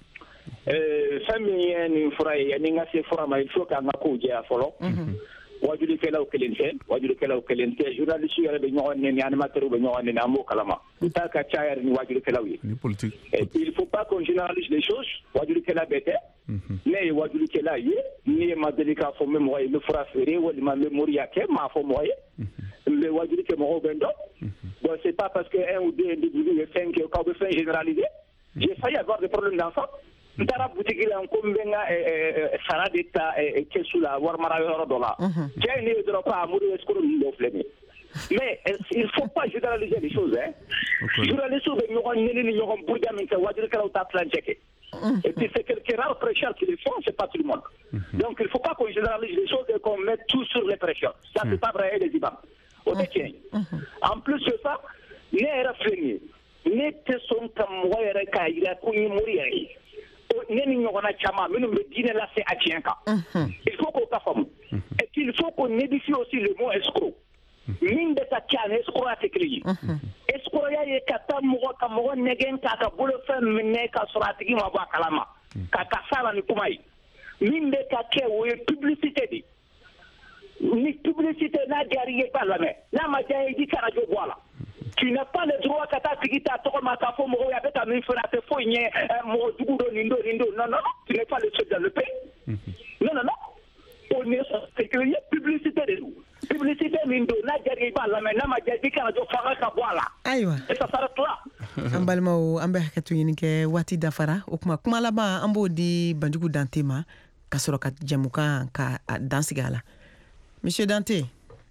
Euh fɛn min ye nin fura ye yani n ka se fura ma il faut k'an ka kow jɛya fɔlɔ. Wajulikɛlaw kelen tɛ wajulikɛlaw kelen tɛ journaliste yɛrɛ bɛ ɲɔgɔn nɛni animateur bɛ ɲɔgɔn nɛni an b'o kalama u ta ka ca yɛrɛ ni wajulikɛlaw ye il faut pas qu'on généralise les choses wajulikɛla bɛɛ tɛ ne ye wajulikɛla ye ni ye ma deli k'a fɔ n bɛ mɔgɔ ye n bɛ fura feere walima n bɛ moriya kɛ m'a fɔ mɔgɔ ye n bɛ wajuli kɛ mɔgɔw bɛ n dɔn bon c'est pas parce que un ou deux individus ye fɛn kɛ k'aw bɛ fɛn généraliser j'ai failli avoir des problèmes d'enfant n taara butigi la ko n bɛ n ka sara de ta kɛsu la wari mara yɔrɔ dɔ la cɛ ne ye dɔrɔn ko a mori escroc ninnu dɔw filɛ nin ye mais il faut pas généraliser les choses hein journalistes bɛ ɲɔgɔn ɲini ni ɲɔgɔn buruja min kɛ wajulikɛlaw t'a tilancɛ kɛ et puis c'est quelques rares prêcheurs qui le font c'est pas tout le monde donc il faut pas qu'on généralise les choses et qu'on mette tout sur les prêcheurs ça c'est pas vrai les imams o tɛ tiɲɛ en plus de ça ne yɛrɛ filɛ nin ye ne tɛ sɔn ka mɔgɔ yɛrɛ k'a jira ko n ye mori yɛrɛ ye ne ni ɲɔgɔnna caman minnu bɛ diinɛ lase a tiɲɛ kan il faut k'o ka faamu et puis il faut qu'on édifie aussi le mot escroc min bɛ ka kɛ ani escroc tɛ kelen ye escroc ye ka taa mɔgɔ ka mɔgɔ nɛgɛn k'a ka bolofɛn minɛ ka sɔrɔ a tigi ma bɔ a kalama ka ka s'a la ni kuma ye min bɛ ka kɛ o ye publicité de ni publicité n'a diyara i ye i b'a lamɛn n'a ma diya i ye i ka radio bɔ a la. Tu n'as pas le droit que ta tigi ta tɔgɔ ma k'a fɔ mɔgɔw ye a bɛ ka min fɛnɛ a tɛ foyi ɲɛ mɔgɔ jugu dɔ nin don nin don non non tu n'es pas le seul dans le pays non non non on est c'est que ye publicité de don publicité min don n'a diyara i b'a lamɛn n'a ma diya i ka radio fanga ka bɔ a la ayiwa et ça s'arrête là an balimaw an bɛ hakɛto ɲini kɛ waati dafara o kuma kuma laban an b'o di Banjugu Dante ma ka sɔrɔ ka jɛmukan ka dansigi a la monsieur Dante.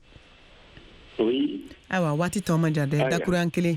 Oui. Awa wati to ma jade dakuru an kele.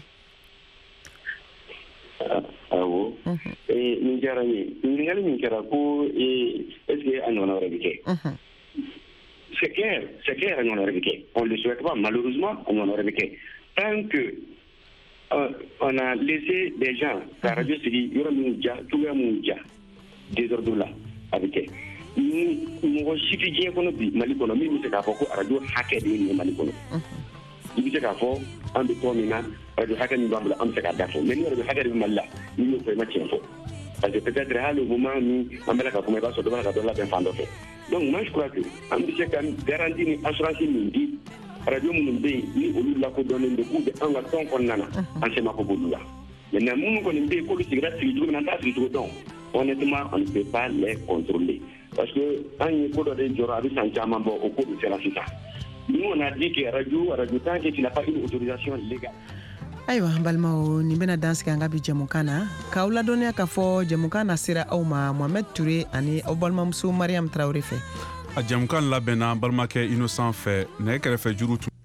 Awo. Eh ni jara ni. Ni ngali ni kera ko eh est-ce que an on aurait vécu. C'est clair, c'est clair on aurait vécu. On le souhaite pas malheureusement on aurait vécu. Tant que euh, on a laissé des gens la radio se dit yoro munja tout le munja désordre là avec ni mo sifi je kono bi mali kono mi mi se ka foko radio hacker ni mali kono i bi se ka fɔ an bɛ tɔn min na radio hakɛ min b'an bolo an bɛ se k'a da fɔ mais ni radio hakɛ de bɛ Mali la ni y'o fɔ i ma tiɲɛ fɔ parce que peut-être hali au moment min an bɛ ka kuma i b'a sɔrɔ dɔ bɛ ka dɔ labɛn fan dɔ fɛ donc moi je crois que an bɛ se ka garantie ni assurance min di radio minnu bɛ yen ni olu lakodɔnnen don k'u bɛ an ka tɔn kɔnɔna na an se ma ko b'olu la maintenant minnu kɔni bɛ yen k'olu sigira sigi cogo min na an t'a sigi cogo dɔn honnêtement on ne peut pas les contrôler parce que an ye ko dɔ de jɔrɔ a bɛ san caman bɔ o ko de sera sisan. Nous, on a dit que radio, radio tant que tu n'as pas une autorisation légale. Ayiwa balimaw ni bena danse kan ga bi jemukana ka wula dɔnniya ka fɔ jemukana sera aw ma Mohamed Touré ani aw balimamuso Mariam Traoré fɛ a jɛmukan labɛnna balimakɛ Innocent fɛ nɛgɛ kɛrɛfɛ juru